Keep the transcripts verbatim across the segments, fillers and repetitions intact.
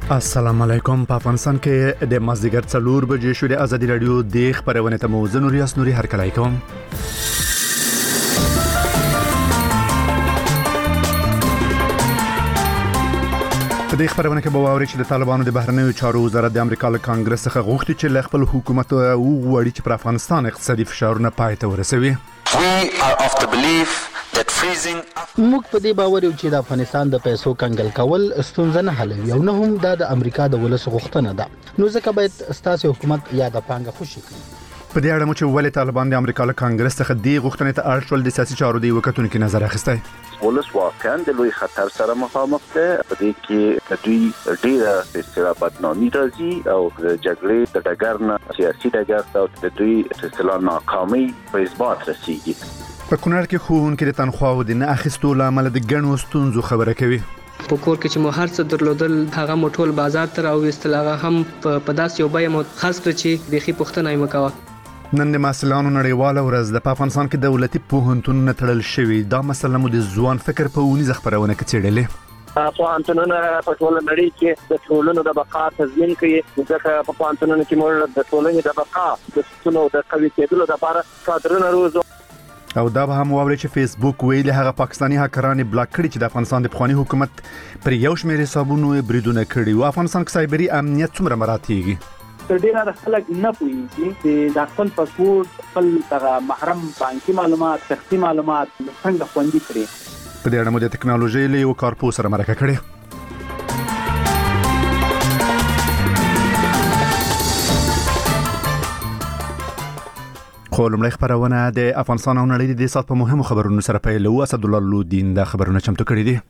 السلام علیکم. په افغانستان کې د مازدیګر څلور بجې شوې د ازادي رادیو د خبرونه ته موزه نوري اس نوري هرکلای کوم. په دې خبرونه کې به واوري چې د طالبانو د بهرنیو چارو وزارت د امریکا له کانګرس څخه غوښتي چې له خپل حکومت او غوړي چې پر افغانستان اقتصادي فشارونه پای ته ورسوي. We are of the belief that freezing موږ په دې باور یو چې د افغانستان د پیسو کنګل کول ستونزه نه حلوي او نه هم د امریکا د ولس غوښتنه ده. نو ځکه باید ستاسو حکومت یا د پانګه خوشي کړي. په دې اړه مو چې ولې طالبان د امریکا له کانګرس څخه دی غوښتنې ته اړ شول د سیاسي چارو دی وکټونکو نظر اخیستی. ولس واقعا د لوی خطر سره مخامخ ده. په دې کې دوی ډیره سره بدنامي راځي او د جګړې د ډګر نه سیاسي ډګر ته د دوی اصطلاح ناکامي په اثبات رسیږي. په کونړ کې ښوونکي د تنخواو د نه اخیستو له امله د ګڼو ستونزو خبره کوي. په کور کې چې مو هر څه درلودل هغه مو ټول بازار ته راوېستل، هغه هم په داسې یو بیه مو خاص کړ چې بیخي پوښتنه یې وکړه. نن د محصلانو نړیواله ورځ د افغانستان کې دولتي پوهنتونونه تړل شوي. دا مسله مو د ځوان فکر په ونیزه خبرونه کې څېړلې. پوهنتونونه په ټوله نړۍ کې د ټولنو د بقا تضمین کوي. ځکه په پوهنتونونو کې موږ د ټولنې د بقا د ستونو د قوي کېدلو لپاره کادرونه روزو. او دا به هم واوري چې فیسبوک ویلي هغه پاکستاني هکران بلاک کړي چې د افغانستان د پخوانی حکومت پر یو شمېر حسابونو بریدونه کړي او افغانستان کې سایبري امنیت څومره مراتیږي. ډېر خلک نه پوهیږي چې د خپل پاسپورت، خپل محرم بانکي معلومات، شخصي معلومات څنګه خوندي کړي. په دې اړه مو د ټکنالوژي له یو کارپوه سره مرکه کړې. خو لمړی خبرونه د افغانستان او نړۍ د سات په مهمو خبرونو سره پیلو. اسد الله لودین د خبرونه چمتو کړی دي.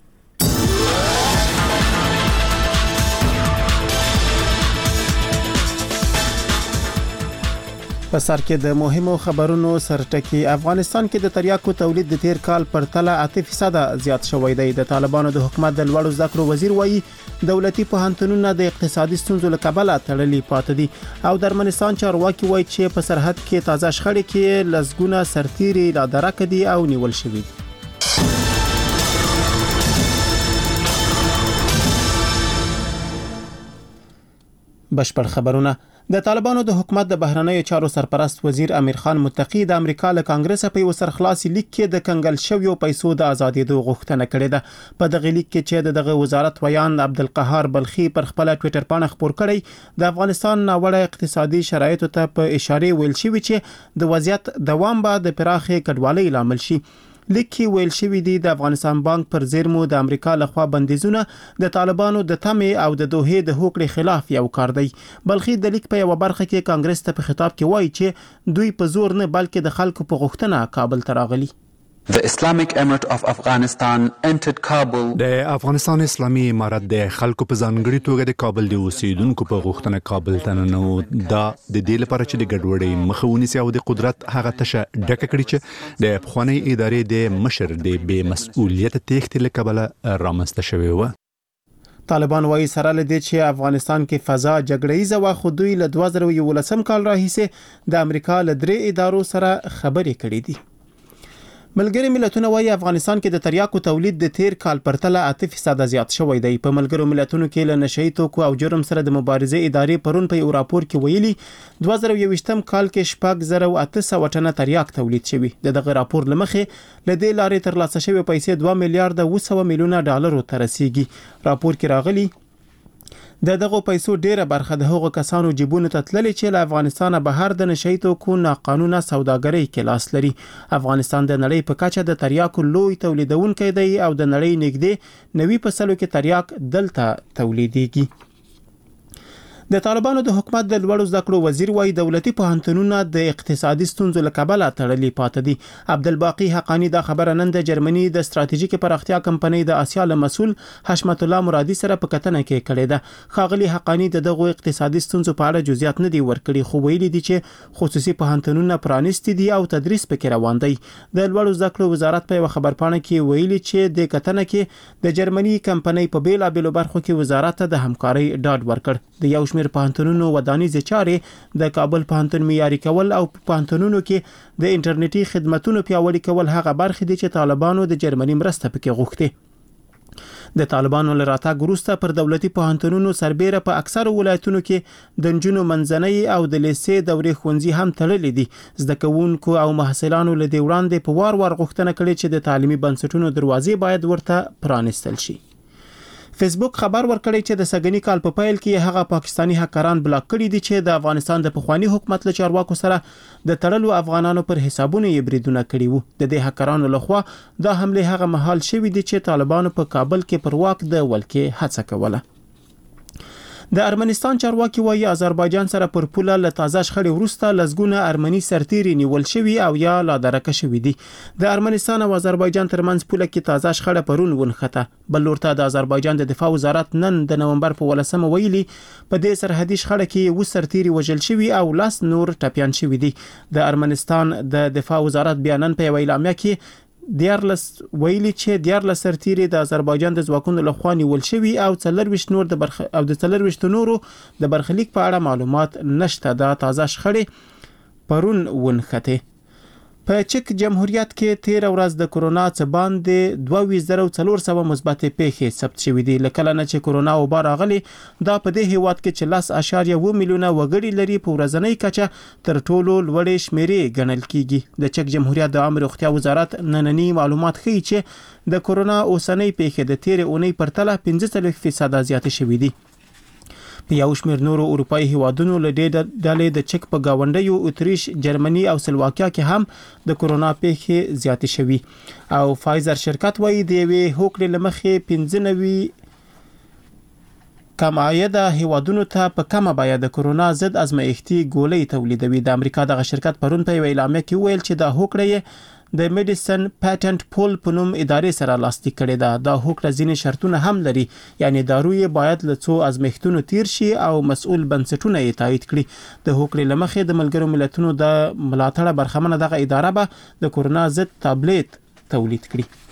په سر کې د مهمو خبرونو سرټکی. افغانستان کې د تریاکو تولید د تیر کال پر تله اته فیصد زیات شوی دی. د طالبانو د حکومت د لوړو زده کړو وزیر وایي دولتي پوهنتونونه د اقتصادي ستونزو له کبله تړلي پاتې دي. او د ارمنستان چارواکي وایي چې په سرحد کې تازه شخړې کې لسګونه سرتیري لا درک دي او نیول شوي. بشپړ خبرونه. د طالبانو د حکومت د بهرنیو چارو سرپرست وزیر امیر خان متقی د امریکا له کانګرس په یو سرخلاصي لیک کې د کنګل شویو پیسو د ازادېدو غوښتنه کړې ده. په دغه لیک کې چې دغه وزارت ویان عبدالقهار بلخي پر خپل ټوئیټر باندې خبر کړی د افغانستان ناوړه اقتصادي شرایطو ته په اشاره ویل شوی چې د وضعیت دوام به د پراخه کډوالۍ لامل شي. لیکي ویل شوی دی د افغانستان بانک پر زیرمو د امریکا لخوا بندیزونه د طالبانو د تمې او د دوه د هوکړې خلاف یو کار دی. بلخي د لیک په یو برخه کې کانګرس ته په خطاب کې وایي چې دوی په زور نه بلکې د خلکو په غوښتنه کابل ته راغلي. The Islamic Emirate of Afghanistan entered Kabul. د افغانستان اسلامي امارت د خلکو په ځانګړي توګه د کابل د اوسیدونکو په غوښتنه کابل ته ننو. دا د دې لپاره چې د ګډوډۍ مخه ونیسي او د قدرت هغه تشه ډکه کړي چې د پخوانی ادارې د مشر د بې مسؤلیت تېښتې له کبله رامنځته شوې وه. طالبان وايي سره لدې چې افغانستان کې فضا جګړه‌یزه وا خو دوی له دوه زره یولسم کال راهیسې د امریکا له درې ادارو سره خبرې کړې دي. ملګری ملتونه وايي افغانستان کې د تریاکو تولید د تیر کال پر تله اته فیصد زیات شوی دی. په ملګرو ملتونو کې له نشئی توکو او جرم سره د مبارزې ادارې پرون په یو راپور کې ویلي دوه زره یوویشتم کال کې شپږ زره او اته سوه ټنه تریاک تولید شوی. دغه راپور لمخې له دې لارې ترلاسه شوی پیسې دوه میلیارډ او سوه میلیونه ډالر ته رسیدي. راپور کې راغلي د دغه پیسو ډیره برخه د هغو کسانو جیبونو ته تللي چې له افغانستانه بهر د نشئی توکو ناقانونه سوداګرۍ کې لاس لري. افغانستان د نړۍ په کچه د تریاکو لوی تولیدونکی دی او د نړۍ نږدې نوي فصلو کې تریاک دلته تولیدېږي. د طالبانو د حکومت د لوړو زده کړو وزیر وایي دولتي پوهنتونونه د اقتصادي ستونزو له کبله تړلي پاتې دي. عبدالباقي حقانی دا خبره نن د جرمني د ستراتیژیک پراختیا کمپنۍ د آسیا له مسؤل حشمت الله مرادي سره په کتنه کې کړې ده. ښاغلي حقانی د دغه اقتصادي ستونزو په اړه جزئیات نه دي ورکړي خو ویلي دي چې خصوصي پوهنتونونه پرانیستي دي او تدریس پکې روان دی. د لوړو زده کړو وزارت په یو خبرپاڼه کې ویلي چې د کتنه کې د جرمني کمپنۍ په بیلابېلو برخو کې وزارت ته د همکارۍ ډاډ ورکړ. د یو شمېر پوهنتونونو ودانیزې چارې د کابل پوهنتون معیاري کول او پوهنتونونو کې د انټرنیټي خدماتونو پیاوړي کول هغه برخې دي چې طالبانو د جرمني مرسته پکې غوښتي. د طالبانو له راتګ وروسته پر دولتي پوهنتونونو سربېره په اکثر ولایتونو کې د نجونو منځنۍ او د لیسې دورې ښوونځي هم تړلې دي. زده کوونکو او محصلانو له دې وړاندې په وار وار غوښتنه کړې چې د تعلیمي بنسټونو دروازې باید ورته پرانیستل شي. فیسبوک خبر ورکړی چې د سګنی کال په پیل کې هغه پاکستانی هکران بلاک کړي دي چې د افغانستان د پخوانی حکومت له چارواکو سره د تړلو افغانانو پر حسابونو یې بریدونه کړي وو. د دې هکرانو لخوا دا حمله هغه مهال شوې دي چې طالبانو په کابل کې پر واک د ولکې هڅه کوله. د ارمنستان چارواکي وايي آذربایجان سره پر پوله له تازه شخړې وروسته لزګونه ارمني سرتیري نیول شوي او یا لا درکه شوي دي. د ارمنستان او آذربایجان ترمنځ پوله کې تازه شخړه پرون ونښته. بل لورته د آذربایجان د دفاع وزارت نن د نومبر په ولسمه ویلي په دې سرحدي شخړه کې و سرتیري وژل شوي او لاس نور ټپيان شوي دي. د ارمنستان د دفاع وزارت بیانن په اعلامیه کې دیارلس ویلي چې دیارلس سرتیري د آذربایجان د ځواکونو لخوا نیول شوي او څلرويشت نور د برخ او د څلرويشت نورو د برخلیک په اړه معلومات نشته. دا تازه شخړې پرون ونښته. په چک جمهوریت کې تیر ورځ د کرونا څخه باندې دوه زره څلور سوه مثبت پیښې ثبت شوې دي. لکه نه چې کرونا وبا راغلي دا په دې هیواد کې چې لس اشاریه اووه میلیونه وګړي لري په ورځنۍ کچه تر ټولو لوړې شمیرې ګڼل کیږي. د چک جمهوریت د عامه روغتیا وزارت نننی معلومات ښیي چې د کرونا اوسنۍ پیښې د تیر اونۍ پرتله پنځه څلوېښت فیصد زیاتې شوې دي. په یو شمېر نورو اروپایي هیوادونو له دې ډلې د چک په گاونډیو اتریش، جرمني او سلواکیا کې هم د کرونا پیښې زیاتې شوي او فایزر شرکت وايي د یوې هوکړې له مخې پنځه نوي کم عایده هیوادونو ته په کمه بیه د کرونا ضد ازمایښتي ګولۍ تولیدوي. د امریکا دغه شرکت پرون په یو اعلامیه کې ویل چې دا هوکړه د میډیسن پیټنټ پول په نوم ادارې سره لاسلیک کړې ده. دا هوکړه ځینې شرطونه هم لري، یعنی دارو یې باید له څو ازمایښتونو تیر شي او مسؤل بنسټونه یې تایید کړي. د هوکړې له مخې د ملګرو ملتونو د ملاتړ برخمنه دغه اداره به د کرونا ضد تابلیت تولید کړي.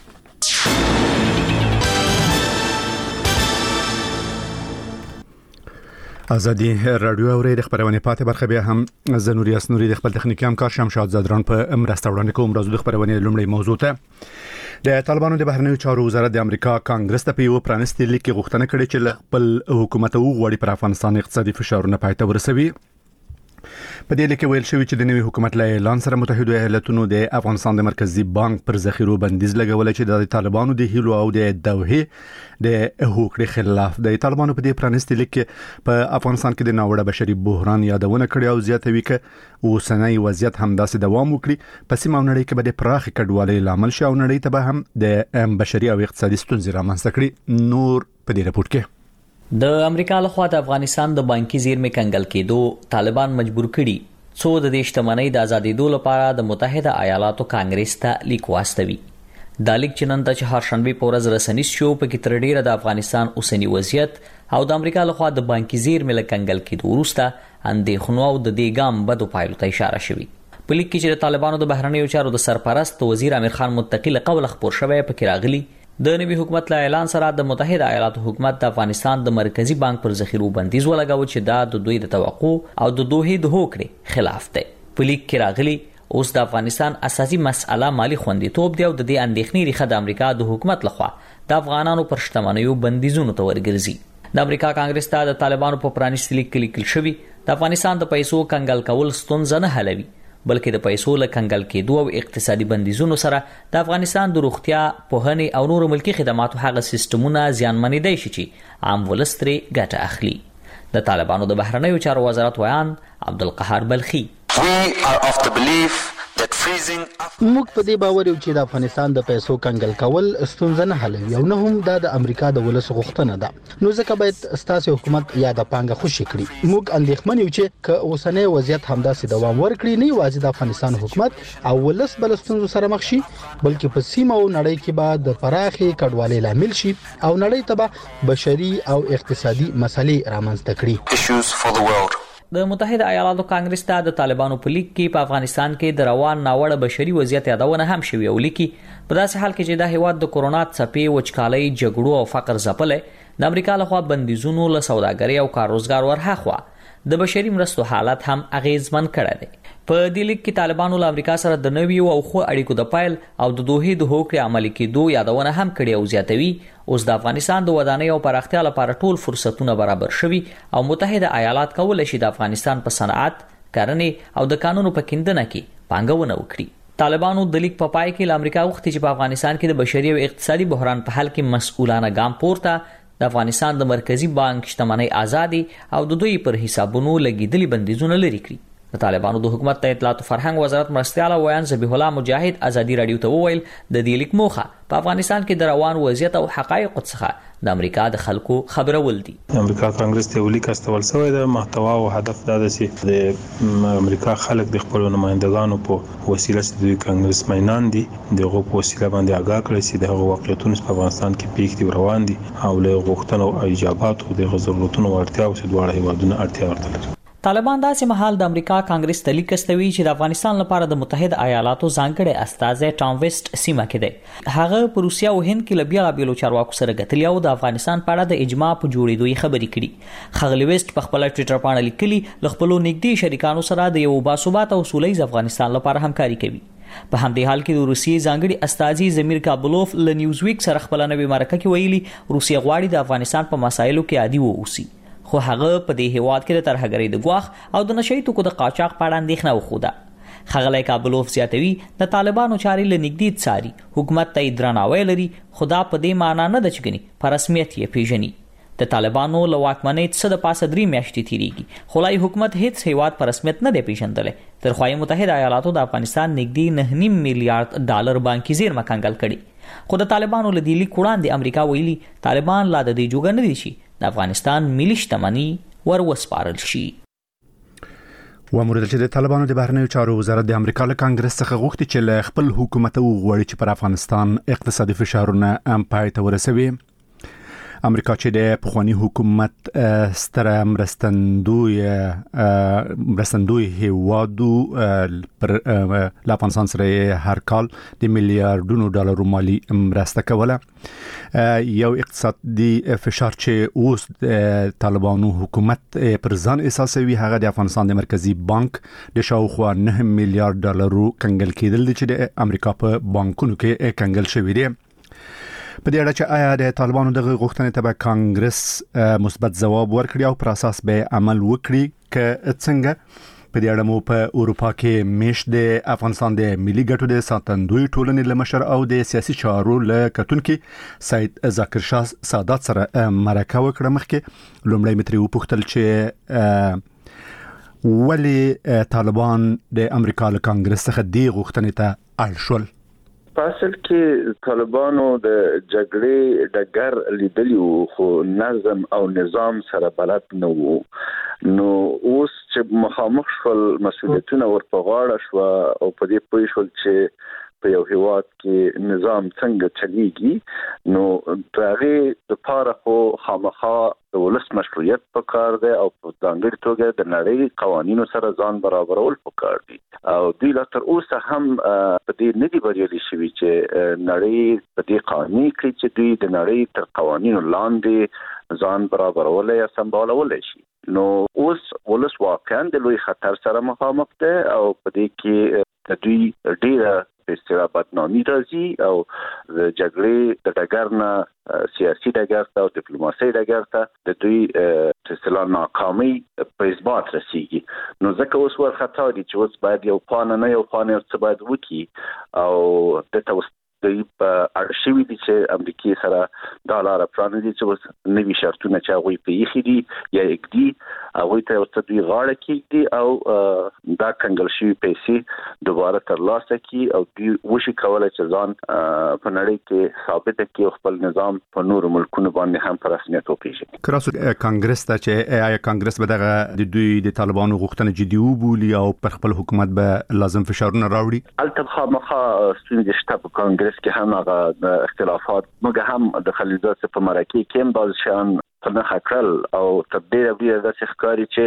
ازادي رادیو اوري د خبرونه پاتې برخه بیا هم زنوري اسنوري د خپل تخنیکی همکار شمشاد زدران په مرسته وړاندې کوم. راځو د خبرونه لومړی موضوع ته. د طالبانو د بهرنیو چارو وزارت د امریکا کانګرس ته په یو پرانستي لیک غوښتنه کړې چې خپل حکومت وغوړي پر افغانستان اقتصادي فشارونه پاتې ورسوي. په دې لیک ویل شوی چې د نوي حکومت له اعلان سره متحده ایالاتونو د افغانستان د مرکزی بانک پر ذخیرو بندیز لګول چې د طالبانو د هیلو او د دوه د هوکړې خلاف د طالبانو په دې پرانستي لیک په افغانستان کې د ناوړه بشري بحران یادونه کړې او زیاتوي چې اوسنۍ وضعیت همداسې دوام وکړي. په سیمه نړۍ کې به د پراخ کډوالۍ لامل شي او نړۍ ته به هم د بشري او اقتصادي ستونزې رامنځته کړي. نور په دې راپور کې د امریکا لخوا د افغانستان د بانکي زیرمې کنګل کېدو طالبان مجبور کړي څو د دې شتمنۍ د ازادېدو لپاره د متحده ایالاتو کانګرس ته لیک واستوي. دا لیک چې نن د چهارشنبه په ورځ رسنیز شو په کې تر ډیره د افغانستان اوسنی وضعیت او د امریکا لخوا د بانکي زیرمې له کنګل کېدو وروسته اندېښنو او د دې ګام بدو پایلو ته اشاره شوی. په لیک کې چې د طالبانو د بهرنیو چارو د سرپرست وزیر امیر خان متقی له قول خبر شوی په کې راغلی د نوي حکومت له اعلان سره د متحده ایالاتو حکومت د افغانستان د مرکزی بانک پر ذخیرو بندیز ولګاوه چې دا د دوی د توقع او د دوه د هوکړې خلاف دی. په لیک کې راغلی اوس د افغانستان اساسي مسأله مالی خوندیتوب دی او د دې اندېښنې ریښه د امریکا د حکومت لخوا د افغانانو پر شتمنیو بندیزونو ته ورګرځي. د امریکا کانګرس ته د طالبانو په پرانیستي لیک کې لیکل شوی د افغانستان د پیسو کنګل کول ستونزه نه حلوي، بلکې د پیسو له کنګل کېدو او اقتصادي بندیزونو سره د افغانستان د روغتیا، پوهنې او نورو ملکي خدماتو هغه سیستمونه زیانمنېدای شي چې عام ولس ترې ګټه اخلي. د طالبانو د بهرنیو چارو وزارت ویان عبدالقهار بلخي موږ په دې باور یو چې د افغانستان د پیسو کنګل کول ستونزه نه حلوي او نه هم د امریکا د ولس غوښتنه ده. نو ځکه باید ستاسو حکومت یا د پانګه خوشي کړي. موږ اندېښمن یو چې که اوسنۍ وضعیت همداسې دوام ورکړي نه یوازې د افغانستان حکومت او ولس بل ستونزو سره مخ شي، بلکې په سیمه او نړۍ کې به د پراخي کډوالۍ لامل شي او نړۍ ته به بشري او اقتصادي مسلې رامنځته کړي. د متحده ایالاتو کانګرس ته د طالبانو په لیک کې په افغانستان کې د روان ناوړه بشري وضعیت یادونه هم شوی او لیکي په داسې حال کې چې د هیواد د کورونا څپې، وچکالۍ، جګړو او فقر ځپلې د امریکا لخوا بندیزونو له سوداګرۍ او کار روزګار ورهاخوا د بشري مرستو حالت هم اغیزمن کړی دی. په دې لیک کې طالبانو له امریکا سره د نویو او خو اړیکو د پایل او د دوه د هوکړې عملي کېدو یادونه هم کړې او زیاتوي اوس د افغانستان د ودانۍ او پراختیا لپاره ټول فرصتونه برابر شوي او متحده ایالات کولای شي د افغانستان په صنعت، کرنې او د قانونو په کیندنه کې پانګونه وکړي. طالبانو د لیک په پای کې له امریکا غوښتي چې په افغانستان کې د بشري او اقتصادي بحران په حل کې مسؤلانه ګام پورته، د افغانستان د مرکزی بانک شتمنۍ ازادي او د دوی پر حسابونو لګیدلي بندیزونه لري کړی. د طالبانو د حکومت ته اطلاعات او فرهنګ وزارت مرستيال ویان ذبیح الله مجاهد ازادي رادیو ته وویل د دې لیک موخه په افغانستان کې د روان وضعیت او حقایق څخه د امریکا د خلکو خبرول دي. امریکا کانګرس ته ولیک استول شوی د محتوا او هدف دا دی چې د امریکا خلک د خپل نمائندګانو په وسیله چې د کانګرس مینان دي دغه په وسیله باندې آگاه کړي چې د واقعیتونو په افغانستان کې پیښ دي روان دي او له غوښتنو او ایجاباتو د ضرورتونو ورتیا او د دواړو هیوادونو اړتیا ورته لري. طالبان داسې مهال د امریکا کانګرس ته لیک استوي چې د افغانستان لپاره د متحده ایالاتو ځانګړي استازی ټام ویسټ سیمه کې دی. هغه په روسیا او هند کې لبیا بیلو چارواکو سره غتلی او د افغانستان په اړه د اجماع په جوړېدو خبرې کړي. خغلی ویسټ په خپل ټوئیټر باندې لیکلي ل خپل نږدې شریکانو سره د یو باثبات او سولهییز افغانستان لپاره همکاري کوي. په همدې حال کې د روسیې ځانګړي استازي زمیر کابلوف له نیوز ویک سره خپل نوې مرکه کې ویلي روسیه غواړي د افغانستان په مسایلو کې عادي ووسی، خو هغه په دې هیواد کې د ترهګرۍ د غواخ او د نشئی توکو د قاچاق په اړه اندېښنه وښوده. خغلی کابلوف زیاتوي د طالبانو چارې له نږدې څاري، حکومت ته درناوی لري، خو دا په دې معنی نه ده چې ګني په رسمیت یې پیژني. د طالبانو له واکمنۍ څخه د پاسه درې میاشتې تیریږي، خو لای حکومت هیڅ هیواد په رسمیت نه دی پیژندلی. تر خو متحده ایالاتو د افغانستان نږدې نه نیم میلیارډ ډالر بانکي زیرمه کنګل کړي، خو د طالبانو له دې لیک وړاندې امریکا ویلي طالبان لا د دې جوګه نه دي چې د افغانستان ملي شتمنۍ ور وسپارل شي. و مورد چې د طالبانو د بهرنیو چارو وزارت د امریکا له کانګرس څخه غوښتي چې له خپل حکومت وغواړي چې پر افغانستان اقتصادي فشارونه هم پای ته ورسوي. امریکا چې د پخوانی حکومت ستره مرستندوی مرستندوی هیوادو پر افغانستان سره هر کال د میلیارډونو ډالرو مالی مرسته کوله. یو اقتصادي فشار چې اوس طالبانو حکومت پر ځان احساسوي هغه د افغانستان د مرکزی بانک د شاوخوا نه میلیارډ ډالرو کنګل کېدل چې د امریکا په بانکونو کې کنګل شوی دی. په دې اړه چې آیا د طالبانو دغه غوښتنې ته به کانګرس مثبت ځواب ورکړي او پر اساس به عمل وکړي که څنګه. په دې اړه مو په اروپا کې میش د افغانستان د ملي ګټو د ساتندوی ټولنې لمشر او د سیاسي چارو له کتونکو سید ذاکر شاه سادات سره مرکه وکړه. مخکې لومړی متری وپوښتل چې ولی طالبان د امریکا له کانګرس څخه دی غوښتنې ته اړ شول. اصل کې طالبانو د جګړې ډګر لیدلی وو خو نظم او نظام سره بلد نه وو، نو اوس چې مخامخ شول مسؤلیتونه ورپه غاړه شو او په دې پوه شول چې په یو هیواد کې نظام څنګه چلیږي، نو دغه د پاره خو خامخا د ولس مشروعیت په کار دی او په ځانګړي توګه د نړۍ قوانینو سره ځان برابرول په کار دي. او دوی لا تر اوسه هم په دې نه دی بریالي شوي چې نړۍ په دې قانوني کړي چې دوی د نړۍ تر قوانینو لاندې ځان برابرول یا سمبالول شي. نو اوس ولس واقعا د لوی خطر سره مخامخ دی او په دې کې د دوی ډیره په اصطلاح بدنامي راځي او د جګړې د ډګر نه سیاسي ډګر ته او ډیپلوماسي ډګر ته د دوی په اصطلاح ناکامي په اثبات رسیږي. نو ځکه اوس ورخطا دي چې اوس باید یو پلان نه یو پلان یو څه باید وکړي او د توس دوی په ارشیوي دي چې امریکای سره د لار پلان دي چې اوس نوي شرطونه چې هغه په یخي دي یا اکدي هغه ته اوس دوی غاړه کېږي او دا کنګل شوی پیسې دوباره ترلاسه کړي او دوی وشي کولای چې ځان په نړۍ کې ثابت کړي او خپل نظام په نورو ملکونو باندې هم په رسمیت وپیژني. کراسو کانګرس ته چې آیا کانګرس به دغه د دوی د طالبانو غوښتنه جدي وبولي او پر خپل حکومت به لازم فشارونه راوړي؟ البته خامخا ستونزې شته په کانګرس کې هم هغه اختلافات موږ هم د خلیلزاد په مرکه کې هم بعض شیان په نښه کړل او تر ډېره ډېره داسې ښکاري چې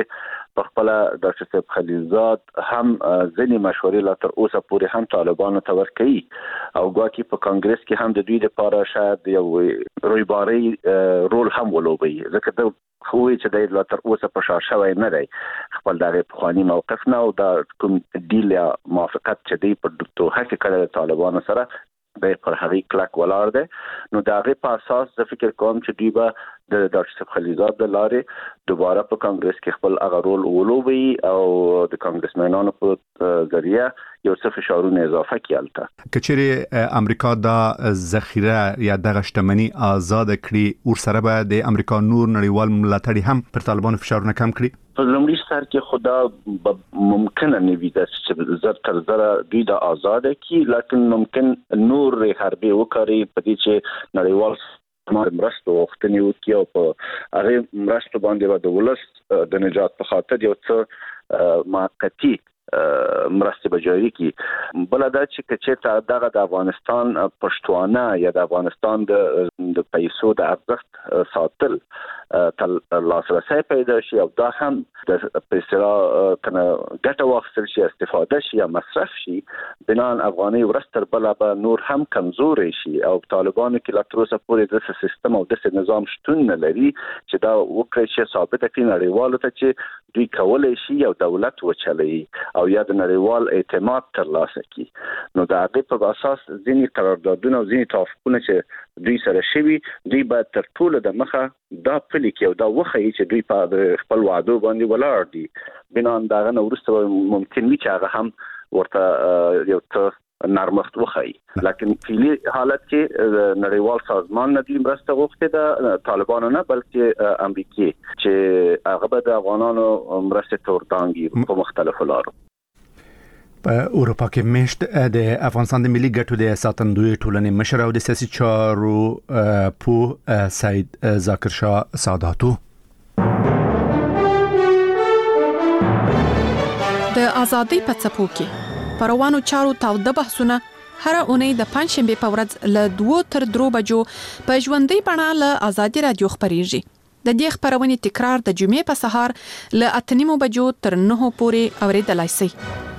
په خپل ډاکټر صاحب خلیلزاد هم ځینې مشورې لا تر اوسه پورې هم طالبانو ته ورکوي او ګواکې په کانګرس کې هم د دوی لپاره شاید یو رویباري رول هم ولوبي ځکه د خوې چې د لا تر اوسه په شا شوی نه دی خپل دغه پخوانی موقف نه او د کوم ډیل یا موافقت چې دی په دوه کې کړه طالبانو سره د پر هغه کلک ولاړ دی نو د هغه په اساس زه فکر کوم چې دوی به د ډاکټر صاحب خلیلزاد د لارې دوباره په کانګرس کې خپل هغه رول ولوبي او د کانګرسمنانو په ذریعہ یو څه فشارونه اضافه کیالته کچېره امریکا د ذخیره یا د شتمنۍ آزاد کړي او سره به د امریکا نور نړیوال ملاتړي هم پر طالبانو فشارونه کم کړي په لومړي سر کې خدا ممکن نه وي چې زر تر زر دوی د آزاد کی لکه ممکن نور حربي وکړي په دې چې نړیوال مرستو وختنی وکي او په هغه مرستو باندې د ولس د نجات په خاطر یو څه موقتی مرستې بجاری کی بل دا چې کچې دغه د افغانستان پښتوانه یا د افغانستان د پیسو د ارزښت ساتل تل لاسرسي پیدا شي او دا هم د پیسو کنه ګټه واخیستل شي استفاده شي یا مصرف شي بنان افغاني ورستر بل به نور هم کمزوري شي او طالبانو کې لا تر اوسه پورې د سیستم او د نظام شتون نه لري چې دا وکړي چې ثابت کړي نړیوالو ته چې دوی کولای شي یو دولت وچلي او یا د نړیوال اعتماد ترلاسه کړي نو دا هغه په اساس ځینی قراردادونه او ځینی توافقونه چې دوی سره شوي دوی به تر ټولو د مخه دا پلي کې او دا وخی چې دوی په خپل وعده باندې ولاړ دي بنان دا نه ورسته ممکن وي چې هغه هم ورته یو څه نرمښت وخی لکه فعلی حالت کې نړیوال سازمان نه دی مرسته غوښته د طالبانو نه بلکې امریکای چې هغه به د افغانانو مرسته توردانګي په مختلفو لارو په اروپا کې مشت د افغانستان د ملي ګټو د ساتندوی ټولنې مشر او د سیاسي چارو په سید ذاکر شاه ساداتو د ازادۍ په څپو کې پروانو چارو تاوده بحثونه هر اونۍ د پنځشنبه په ورځ له دوه تر درو بجو په ژوندۍ بڼه له ازادي رادیو خبريږي د دې خبرونې تکرار د جمعې په سهار له اته نیمو بجو تر نهو پورې اوریدلای شئ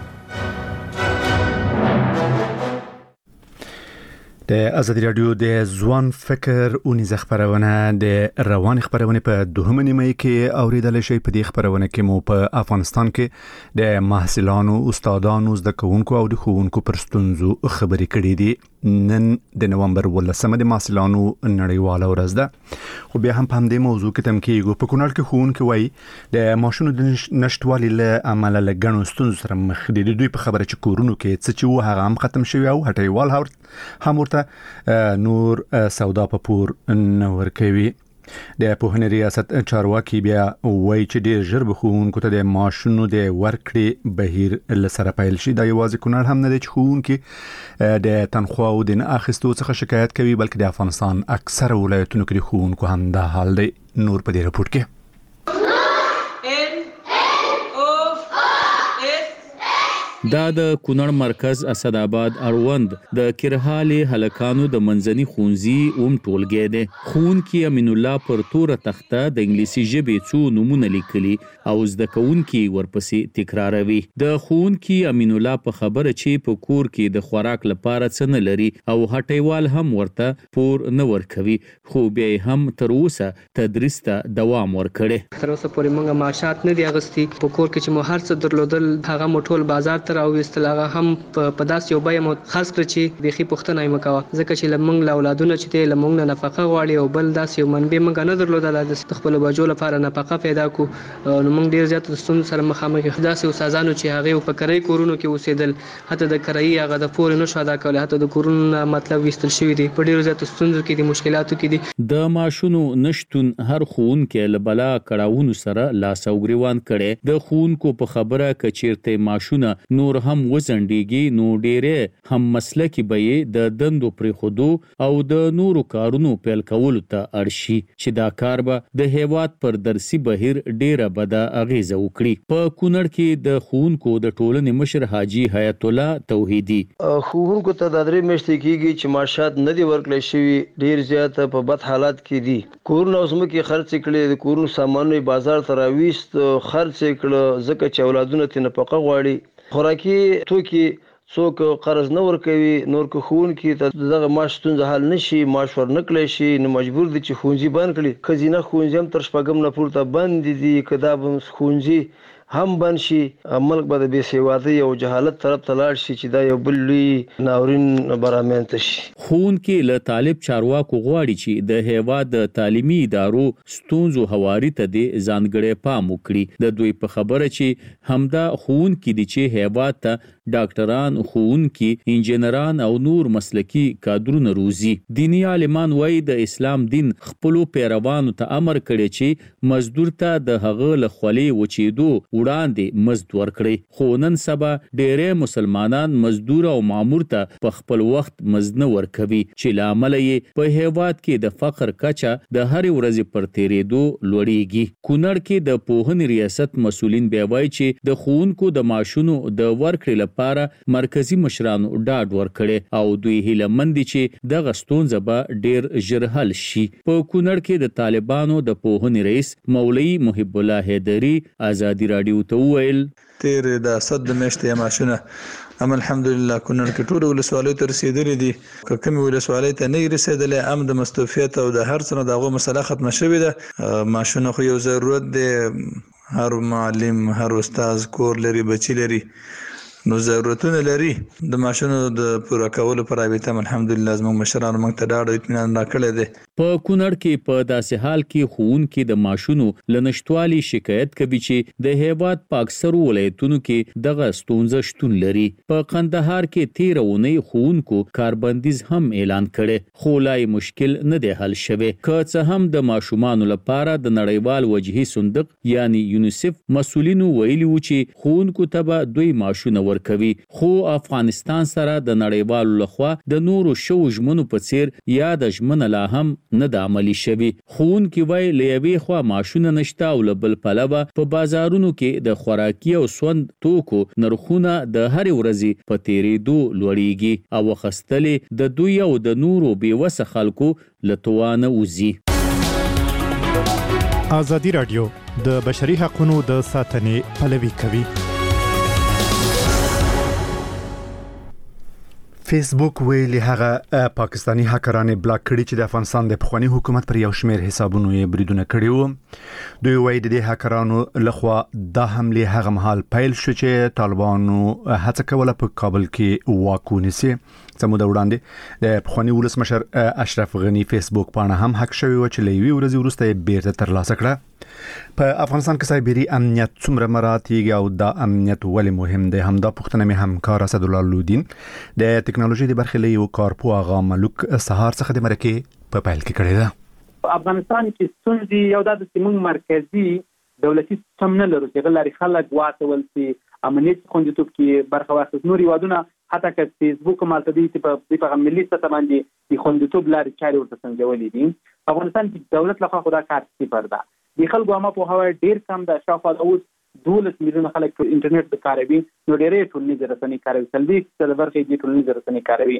د ازادي رادیو د ځوان فکر اونیز خبرونه د روان خبرونه په دوهمه نیمه کې اوریدل شي په دې خبرونه کې مو په افغانستان کې د محصلانو استادانو زده کوونکو او د ښوونکو پر ستونزو خبرې کړې دي نن د نومبر ولسمه د محصلانو نړیواله ورځ ده خو بیا هم په همدې موضوع کې تم کېږو په کونړ کې ښوونکي وایي د ماشونو د نشټوالي له امله له ګڼو ستونزو سره مخ دي د دوی په خبره چې کورونو کې څه چې و هغه هم ختم شوی او هټیوال هم ورته نور سودا په پور نور کوي د پوهنې ریاست چارواکي بیا وایي چې ډېر ژر به ښوونکو ته د معاشونو د ورکړې بهیر له سره پیل شي دا یوازې کونړ هم نه دی چې ښوونکي د تنخواو د نه اخیستو څخه شکایت کوي بلکې د افغانستان اکثره ولایتونو کې د ښوونکو هم دا حال دی نور په دې رپورټ کې دا د کونړ مرکز اسداباد اروند د کرهالي هلکانو د منځني خونځي اوم ټولګي دي خونکی امین الله پر تور تخته د انګلیسي ژبې څو نمونه لیکلي او زده کوونکي ورپسې تکراروي د خونکی امین الله په خبره چې په کور کې د خوراک لپاره څه نه لري او هټیوال هم ورته پور نه ورکوي خو بیا هم تر اوسه تدریس ته دوام ورکړي تر اوسه پورې موږ معاشات نه دی اغستی په کور کې چې مو هر څه درلودل هغه مټول بازار او استلاغه هم په داس یو بای مو خاص کړ چې بيخي پښتنه یې مکوا ځکه چې لمنګ له اولادونو چې ته لمنګ نه نفقه غواړي او بل داس یو منبه منګ نه درلودل د خپل بجو لپاره نفقه پیدا کو نو موږ ډیر زیات ستون سره مخامخ داس یو سازانو چې هغه په کرای کورونو کې اوسېدل حتی د کرای هغه د پور نه شاده کول حتی د کورونو مطلب وستل شوی دی په ډیر زیات ستونزو کې د مشکلاتو کې دي د ماشونو نشټون هر خون کې لبلا کړهونو سره لاس او ګریوان کړي د خونکو په خبره کچیرته ماشونه نور هم وزندېږي نو ډېرې هم مسلکي به د دندو پرې خودو او د نورو کارونو پیل کولو ته اړ شي چې دا کار به د هیواد پر درسي بهیر ډېره بده اغیزه وکړي. په کونړ کې د ښوونکو د ټولنې مشر حاجي حیات الله توحیدي ښوونکو ته د درې میاشتې کېږي چې معاشات نه دي ورکړی شوي، ډېر زیات په بد حالات کې دي. کورونه اوس مکې خرڅ کړي، د کورونو سامانونه بازار ته راویست خرڅ کړه ځکه چې اولادونه ترې نفقه غواړي. خوراکي توکي څوک قرض نه ورکوي، نور که ښوونکي ته دغه معاش ستونزه حل نه شي، معاش ورنکړی شي، نو مجبور دي چې ښوونځي بند کړي. ښځینه ښوونځي هم تر شپږم نه پورته بند دي. که دا به ښوونځي هم بند شي، ملک به د بې سوادۍ او جهالت طرف ته لاړ شي چې دا یو بل لوی ناورین به رامنځته شي. ښوونکي له طالب چارواکو غواړي چې د هیواد د تعلیمي ادارو ستونزو هواري ته د ځانګړی پام وکړي. د دوی په خبره چې همدا ښوونکي دي چې هیواد ته ډاکټران، ښوونکي، انجینران او نور مسلکي کادرونه روزي. دینی عالمان وایي د اسلام دین خپلو پیروانو ته امر کړی چې مزدور ته د هغه له خولې وچېدو وړاندې مزد ورکړي. خو نن سبا ډېری مسلمانان مزدور او مامور ته په خپل وخت مزد نه ورکوي چې له امله یې په هیواد کې د فقر کچه د هرې ورځې پر تېرېدو لوړېږي. کونړ کې د پوهنې ریاست مسؤلین بیا وایي چې د ښوونکو د معاشونو د ورکړې لپاره مرکزي مشرانو ډاډ ورکړي او دوی هیله مند دي چې دغه ستونزه به ډېر ژر حل شي. په کونړ کې د طالبانو د پوهنې رئیس مولوي محب الله حیدري ازادي راډیو ته وویل تیر د صد میاشتې معاشونه ام الحمدلله کونړ کې ټول ولسوالۍ ته رسیدلې دي. که کومې ولسوالۍ ته نه رسیدلې ام د مستوفیت او د هر څه نه دغه مسله ختمه شوې ده. معاشونه خو یو ضرورت دی، هر معلم هر استاد کور لري، بچی لري، نو ضرورتونه لري. د معاشونو د پوره کولو پر رابطه الحمدلله زموږ مشرانو موږ ته ډاډ او اطمینان راکړی دی. په کونړ کې په داسې حال کې ښوونکي د معاشونو له نشتوالي شکایت کوي چې د هیواد په اکثرو ولایتونو کې دغه ستونزه شتون لري. په قندهار کې تېره اونۍ ښوونکو کاربندیز هم اعلان کړی، خو لا یې مشکل نه دی حل شوی. که څه هم د ماشومانو لپاره د نړیوال وجهي صندوق یعنی یونیسف مسؤلینو ویلي و چې ښوونکو ته به دوی معاشونه ورکوي، خو افغانستان سره د نړیوالو لخوا د نورو شوو ژمنو په څیر یاده ژمنه لا هم نه ده عملي شوې. ښوونکي وایي له یوې خوا معاشونه نشته او له بل پلوه په بازارونو کې د خوراکي او سوند توکو نرخونه د هرې ورځې په تېرېدو لوړېږي او اخیستلې د دوی او د نورو بېوسه خلکو له توانه وځي. ازادي راډیو د بشري حقوقو د ساتنې پلوي کوي. فیسبوک ویلي هغه پاکستانی هکرانې بلاک کړي چې د افغانستان د پخوانی حکومت پر یو شمېر حسابونو یې بریدونه کړي وو. دوی وایي د حکرانو لخوا د حمله هغه مهال پیل شو چې طالبانو هڅه کوله په کابل کې واک ونیسي. سمو د وړاندې د پخوانی ولسمشر اشرف غنی فیسبوک پاڼه هم هک شوی و چې لوي ورځې وروسته بیرته ترلاسه کړه. په افغانستان کې سایبری امنیت څومره مراتب او د امنیت ولې مهم دی؟ همدا پوښتنه مې همکار اسد الله لودین د ټکنالوژي د برخې له یو کارپو آغا ملک سهار څخه د مرکه په پیل کې کړی ده. په افغانستان کې ستونزې یو د سیمون مرکزی دولتي سیستم نه لري چې غلاري خلک واټول سي امنیت خوندیتوب کې برخه واخیست. نور یوادونه حتی که فیسبوک مالتدي په په ملي سطح باندې د خوندیتوب لارې چارې ورته سنجولې دي. افغانستان کې دولت لخوا خدا کار صفر ده. د خلکو عامه په هوا ډیر کم د شاوخوا اوس دولس میلیونه خلک په انټرنیټ کاروي، نو ډېرې ټولنیز رسنۍ کاروي، سلبي څه برخې دي ټولنیز رسنۍ کاروي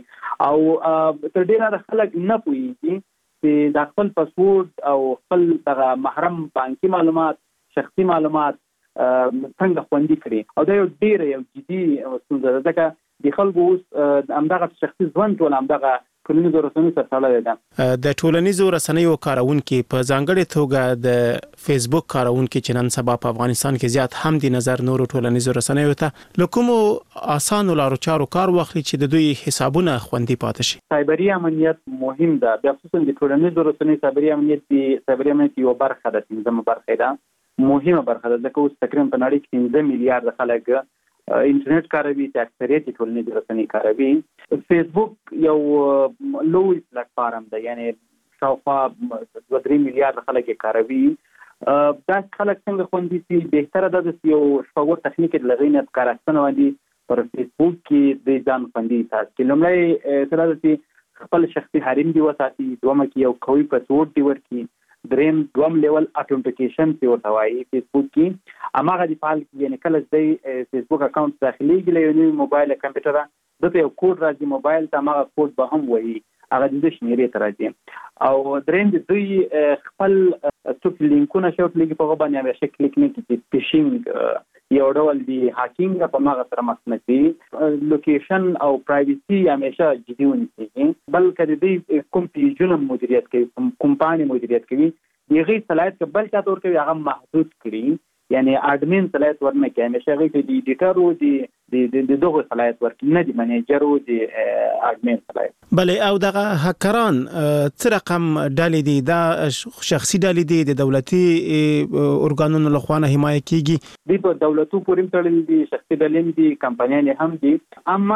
او تر ډیره خلک نه پوهیږي چې د خپل پاسورډ او خپل دغه محرم بانکي معلومات، شخصي معلومات څنګه خوندي کړي. او دا یو ډېر یو جدي ستونزه ده ځکه د خلکو اوس همدغه شخصي ژوند ټول همدغه ټولنیزو رسنیو سره تړلې ده. د ټولنیزو رسنیو کارونکو په ځانګړي توګه د فیسبوک کارونکو چې نن سبا په افغانستان کې زیات هم د نظر نورو ټولنیزو رسنیو ته لکومو اسانو لارو چارو کار واخلي چې د دوی حسابونه خوندي پاتې شي. سایبری امنیت مهم ده، بیا خصوصا د ټولنیزو رسنیو سایبری امنیت دی سایبری امنیت یو برخه ده، څنګه برخه ده، مهمه برخه ده ځکه اوس تقریبا په نړۍ کې پنځه میلیارډ خلک انټرنیټ کاروي چې اکثریت ټولنیز رسنۍ کاروي. فیسبوک یو لوی پلیټ فارم دی، یعنی شاوخوا دوه درې میلیارډ خلک یې کاروي. دا خلک څنګه خوندي سي؟ بهتره ده چې یو شپږ تخنیک لغوي نه کار استنه باندې پر فیسبوک کې د ځان خوندي ساتي. لومړی سره د خپل شخصي حریم دی وساتي، دومره کې یو قوي پاسورډ دی ورکړي، دریم دوم لیول اتنټیکیشن چې ورته وایي فیسبوک کې اماغه دی فعال کې، یعنی کله چې فیسبوک اکاونټ داخليږي له یو موبایل کمپیوټر دته یو کوډ راځي موبایل ته، اماغه کوډ به هم وایي هغه د شمیرې ته راځي. او دریم د دوی خپل څوک لینکونه شوت لګي په باندې همیشه کلیک نه کیږي، فیشینګ یو ډول دی هاکینګ په ماغه سره مخنثي لوکیشن او پرایویسي همیشه جدي ونیسي، بلکې د دې کوم پیجونه مدیریت کوي، کمپاني مدیریت کوي، دغه صلاحیت کبل چا تور کوي هغه محدود کړي، یعنی اډمن صلاحیت ورنه کوي، همیشه هغه د ایډیټر او د د دغه صلاحیت ورکړي، نه دی منیجر او د اډمن صلاحیت. بلې او دغه هکران څه رقم ډلې دي؟ دا شخصي ډلې دي د دولتي ارګانونو لخوا نه حمایت کیږي؟ دی په دولتو پورې تړلې دي، شخصي ډلې دي، کمپنیان هم دي، اما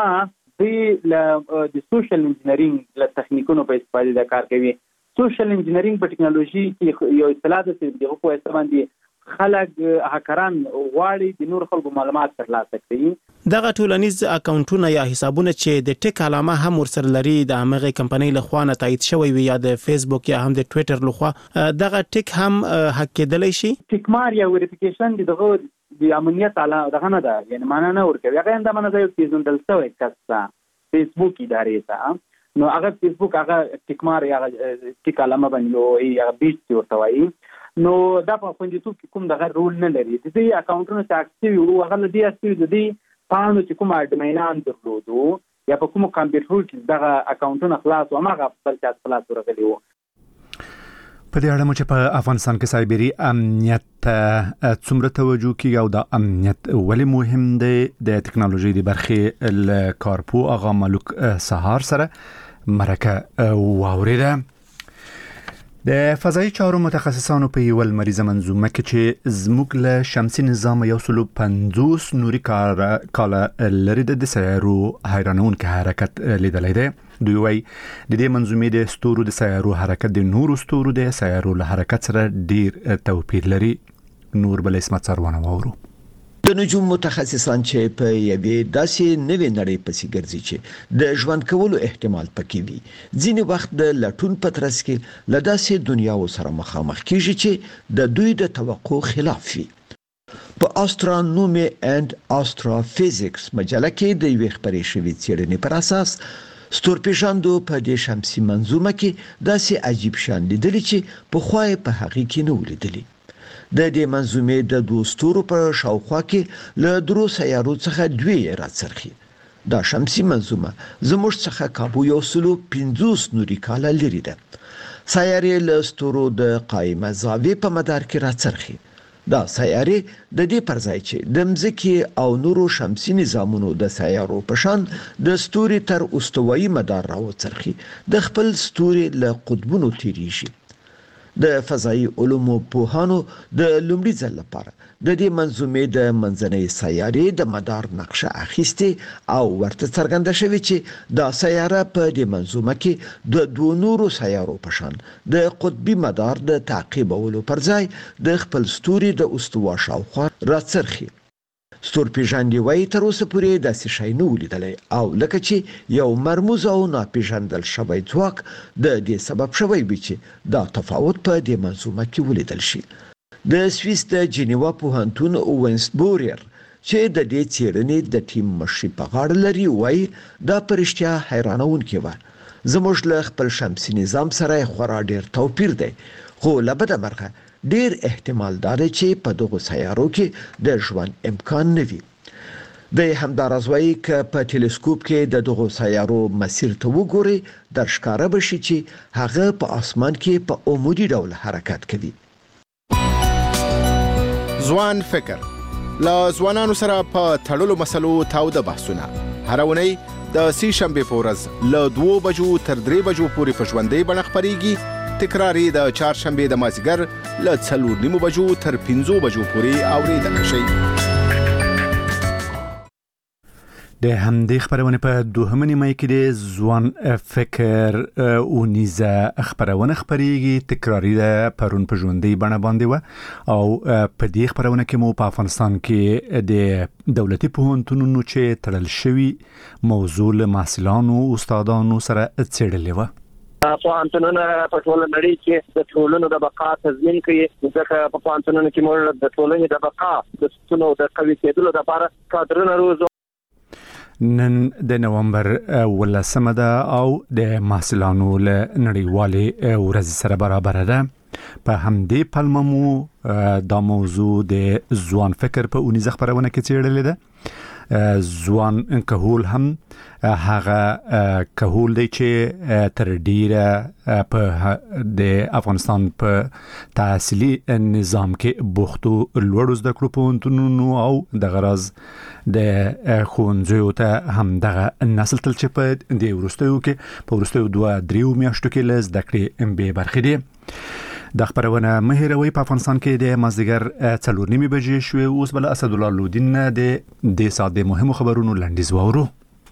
د د سوشل انجینرینګ له تخنیکونو په استفاده د کار کوي. سوشل انجینرینګ په ټکنالوژي کې یو اصطلاح ده چې دغه په استعمال دي خلک هکران غواړي د نور خلکو معلومات ترلاسه کړي. دغه ټولنیز اکاونټونه یا حسابونه چې د ټیک علامه هم ورسره لري د هغه کمپنۍ لخوا نه تایید شوی وي یا د فیسبوک یا هم د ټوئیټر لخوا، دغه ټیک هم حق کېدلی شي؟ ټیک مار یا ویریفیکیشن دغه د امنیت اعلی دغه نه ده، یعنی معنا نه ورکوي، هغه انده منځ یو پیژندل شوی کسه فیسبوک ادارې ته، نو هغه فیسبوک هغه ټیک مار یا ټیک علامه باندې یو هغه بیچ ورته وایي، نو دا په خوندیتوب کې کوم دغه رول نه لري. د دې اکاونټونو چې اکټیو وو هغه د دې اکټیو د دې پاڼو چې کوم اډمینان درلودو یا په کوم کمپیوټر کې دغه اکاونټونه خلاص او هغه خپل چا خلاص ورغلي وو. په دې اړه مو چې په افغانستان کې سایبری امنیت څومره توجه کیږي او د امنیت ولې مهم دی، د ټکنالوژي د برخې ل کارپو اغا ملک سهار سره مرکه واوریده. د فضایي چارو متخصصانو په یو مریضه منظومه کې چې زموږ له شمسي نظام یو سلو پنځوس نوري کار کاله لري د سیارو حیرانونکو حرکت لیدلای دی. دوی وايي د دې منظومې د ستورو د سیارو حرکت د نورو ستورو د سیارو له حرکت سره ډیر توپیر لري. نور بل اسمت سروانه وورو. د نجوم متخصصان چې په یوې داسې نوې نړۍ پسې ګرځي چې د ژوند کولو احتمال پکې وي، ځینې وخت د لټون په ترڅ کې له داسې دنیاو سره مخامخ کیږي چې د دوی د توقع خلاف وي. په استرونومي اند استروفیزیکس مجله کې د یوې خبرې شوې څېړنې پر اساس ستورپیژندو په دې شمسي منظومه کې داسې عجیب شیان لیدلي چې پخوا یې په هغې کې نه ولیدلي. د دې منظومې د دوه ستورو په شاوخوا کې له درو سیارو څخه دوی راڅرخي. دا شمسي منظومه زموږ څخه کابو یو سلو پنځوس نوري کاله لري ده. سیارې له ستورو د قائمه زاویې په مدار کې راڅرخي. دا سیارې د دې پر ځای چې د مځکې او نورو شمسي نظامونو د سیارو په شان د ستوري تر استوایي مدار راوڅرخي، د خپل ستوري له قطبونو تیریږي. د فضایي علومو پوهانو د لومړي ځل لپاره د دې منظومې د منځنۍ سیارې د مدار نقشه اخیستې او ورته څرګنده شوې چې دا سیاره په دې منظومه کې د دوه نورو سیارو په شان د قطبي مدار د تعقیبولو پر ځای د خپل ستوري د استوا شاوخوا راڅرخي. ستورپیژندي وایي تر اوسه پورې داسې شی نه ولیدلی او لکه چې یو مرموز او ناپیژندل شوی ځواک د دې سبب شوی وي چې دا تفاوت په دې منظومه کې ولیدل شي. د سویس د جنیوا پوهنتون وینست بوریر چې د دې څېړنې د ټیم مشري په غاړه لري وایي دا په رښتیا حیرانونکې وه. زموږ له خپل شمسي نظام سره خورا ډېر توپیر دی، خو له بده مرغه ډیر احتمال دار چې په دغه سیارو کې د ژوند امکان نه وي. د همدارز وایي چې په ټلسکوپ کې د دغه سیارو مسیر ته وګوري در ښکاره بشي چې هغه په اسمان کې په عمودي ډول حرکت کوي. ځوان فکر لا ځوانانو سره په تړلو مسلو تاوده بحثونه هر اونۍ د سې شنبې په ورځ له دوه بجو تر درې بجو پورې په ژوندۍ بڼه خپرېږي. تکراری د چهارشنبه د مازیګر له څلور نیمو بجو تر پنځو بجو پورې اوریدل شي. د همدې خبرونه په دوهمه نیمه کې د ځوان فکر او نیزه خبرونه خبريږي تکراری ده پرون په ژوندۍ بڼه باندې و او په دې خبرونه کې مو په افغانستان کې د دولتي پوهنتونونو چې تړل شوی موضوع له محصلانو او استادانو سره څېړلې و. پوهنتونونه په ټوله نړۍ کې د ټولنو د بقا تضمین کوي ځکه په پوهنتونونو کې موږ د ټولنې د بقا د ستونو د قوي کېدلو لپاره کادرونه روزو. نن د نومبر ولسمه ده او د محصلانو له نړیوالې ورځ سره برابر ده. په همدې پلمه مو دا موضوع د ځوان فکر په اونیزه خبرونه کې څېړلې ده. ځوان کهول هم هغه کهول دی چې تر ډیره په د افغانستان په تحصیلي نظام کې بوختو لوړو زده کړو پوهنتونونو او د غرض د ښوونځیو ته هم دغه نسل تل چې په د وروستیو کې په وروستیو دوه دریو میاشتو کې له زده کړې بې برخې دي. د خبرونه مهیروي په افغانستان کې د مازدیګر څلور نیمې بجې شوې. اوس بل اسدالله لودین د دې ساعت د مهمو خبرونو لنډیز واورو.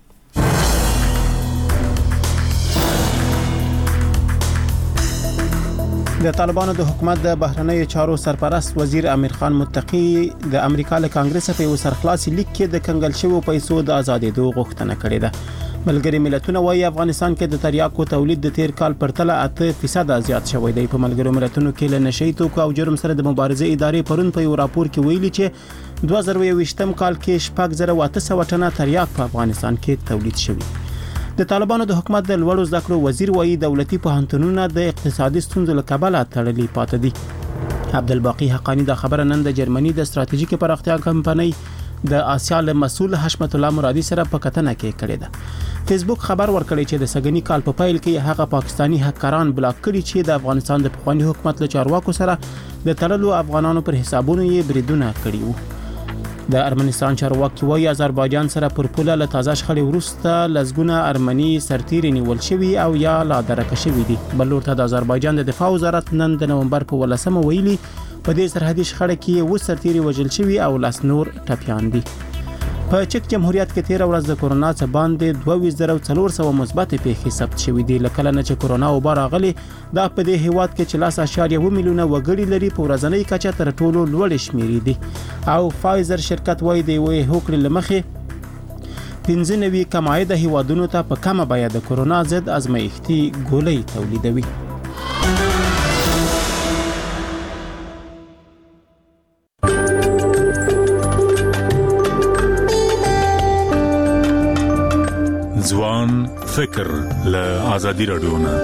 د طالبانو د حکومت د بهرنیو چارو سرپرست وزیر امیر خان متقی د امریکا له کانګرس په یو سرخلاصي لیک کې د کنګل شویو پیسو د آزادېدو غوښتنه کړې ده. ملګری ملتونه وايي افغانستان کې د تریاکو تولید د تیر کال پرتله اته فیصد زیات شوی دی. په ملګری ملتونو کې له نشئی توکو او جرم سره د مبارزې ادارې پرون په یو راپور کې ویلي چې دوه زره یو ویشتم کال کې شپږ زره اته سوه ټنه تریاک په افغانستان کې تولید شوی. د طالبانو د حکومت د لوړو زده کړو وزیر وايي دولتي پوهنتونونه د اقتصادي ستونزو له کبله تړلي پاتې دي. عبدالباقی حقانی دا خبره نن د جرمني د ستراتیژیک پراختیا کمپنۍ د آسیا له مسؤل حشمت الله مرادي سره په کتنه کې کړې ده. فیسبوک خبر ورکړی چې د سګنی کال په پیل کې هغه پاکستانی هکران بلاک کړي چې د افغانستان د پخوانی حکومت له چارواکو سره د تړلو افغانانو پر حسابونو یې بریدونه کړي وو. د ارمنستان چارواکي وايي آذربایجان سره پر پوله له تازه شخړې وروسته لزګونه ارمني سرتیري نیول شوي او یا لا درکه شوي دي. بل ورته د آذربایجان د دفاع وزارت نن د نومبر په ولسمه ویلي په دې سرحدي شخړه کې و سرتیري وژل شوي او لاس نور ټپيان دي. په چک جمهوریت کې تیر ورځ د کورونا څخه باندې دوه ویزره څلور سوه مثبت پیښې ثبت شوې دي. لکه نه چې کورونا وبا راغلي دا په دې هیواد کې چې لاس اشاریه و میلیونه وګړي لري په ورځنۍ کچه تر ټولو لوړ شمیرې دي. او فایزر شرکت وايي د وې هوکړې لمخې پنځه نوي کمایده هیوادونو ته په کمه بیه د کورونا ضد ازمایښتي ګولۍ تولیدوي. ځوان فکر له آزادي رادیو نه.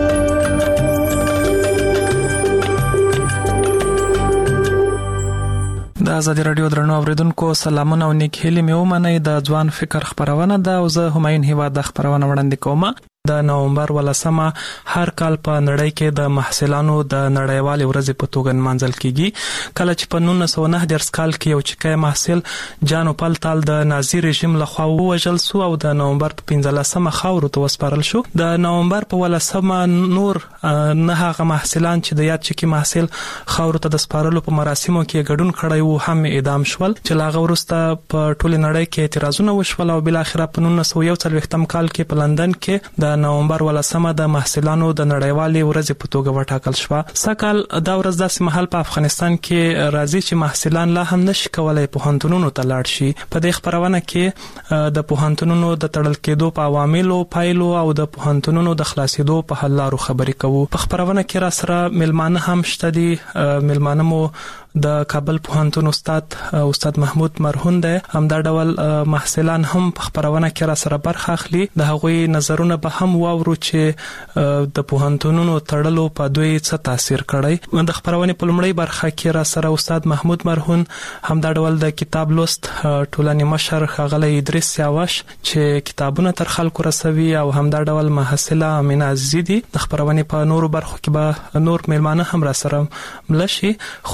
د آزادي رادیو درنو اوریدونکو سلامونه او نیک هیلې مې ومنئ. د ځوان فکر خبرونه ده او زه همایون هیواد د خبرونه وړاندې کوم. د نومبر ولسمه هر کال په نړۍ کې د محصلانو د نړیوال ورځ په توګه نمانځل کیږي. کله چې په نولس سوه نهه دېرش کال کې یو چکه محصل جانو پلتال د نازي رژیم لخوا ووژل شو او د نومبر په پنځلسمه خاورو ته وسپارل شو. د نومبر په ولسمه نور نه هغه محصلان چې د یاد چکی محصل خاورو ته د سپارلو په مراسمو کې ګډون کړی وو هم اعدام شول. چې لاغه ورسته په ټول نړۍ کې اعتراضونه وشول او بل اخر په نولس سوه یو څلوېښتم کال کې په لندن کې د نومبر ولسمه د محصلانو د نړیوالې ورځ په توګه وټاکل شوه. سکهال دا ورځ داسې مهال په افغانستان کې راځي چې محصلان لا هم نشي کولای پوهنتونونو ته لاړ شي. په دې خبرونه کې د پوهنتونونو د تړل کېدو په عواملو، پایلو او د پوهنتونونو د خلاصېدو په حل لارو خبرې کوو. په خبرونه کې را سره ملمانه هم شته دي. ملمانه مو د کابل پوهنتون استاد استاد محمود مرهون دی. هم دا ډول محصلان هم په خبرونه کې را سره برخه اخلي. د هغوی نظرونه به هم واورو چې د پوهنتونونو تړلو په دوی څه تاثیر کړی. د خبرونه په لومړی برخه کې را سره استاد محمود مرهون هم دا ډول د کتاب لوست ټولنې مشر ښاغلی ادریس سیاوش چې کتابونه تر خلکو رسوي او هم دا ډول محصله امینه عزیزی دي. د خبرونه په نورو برخو کې به نور ملمانه هم را سره ملشي. خو په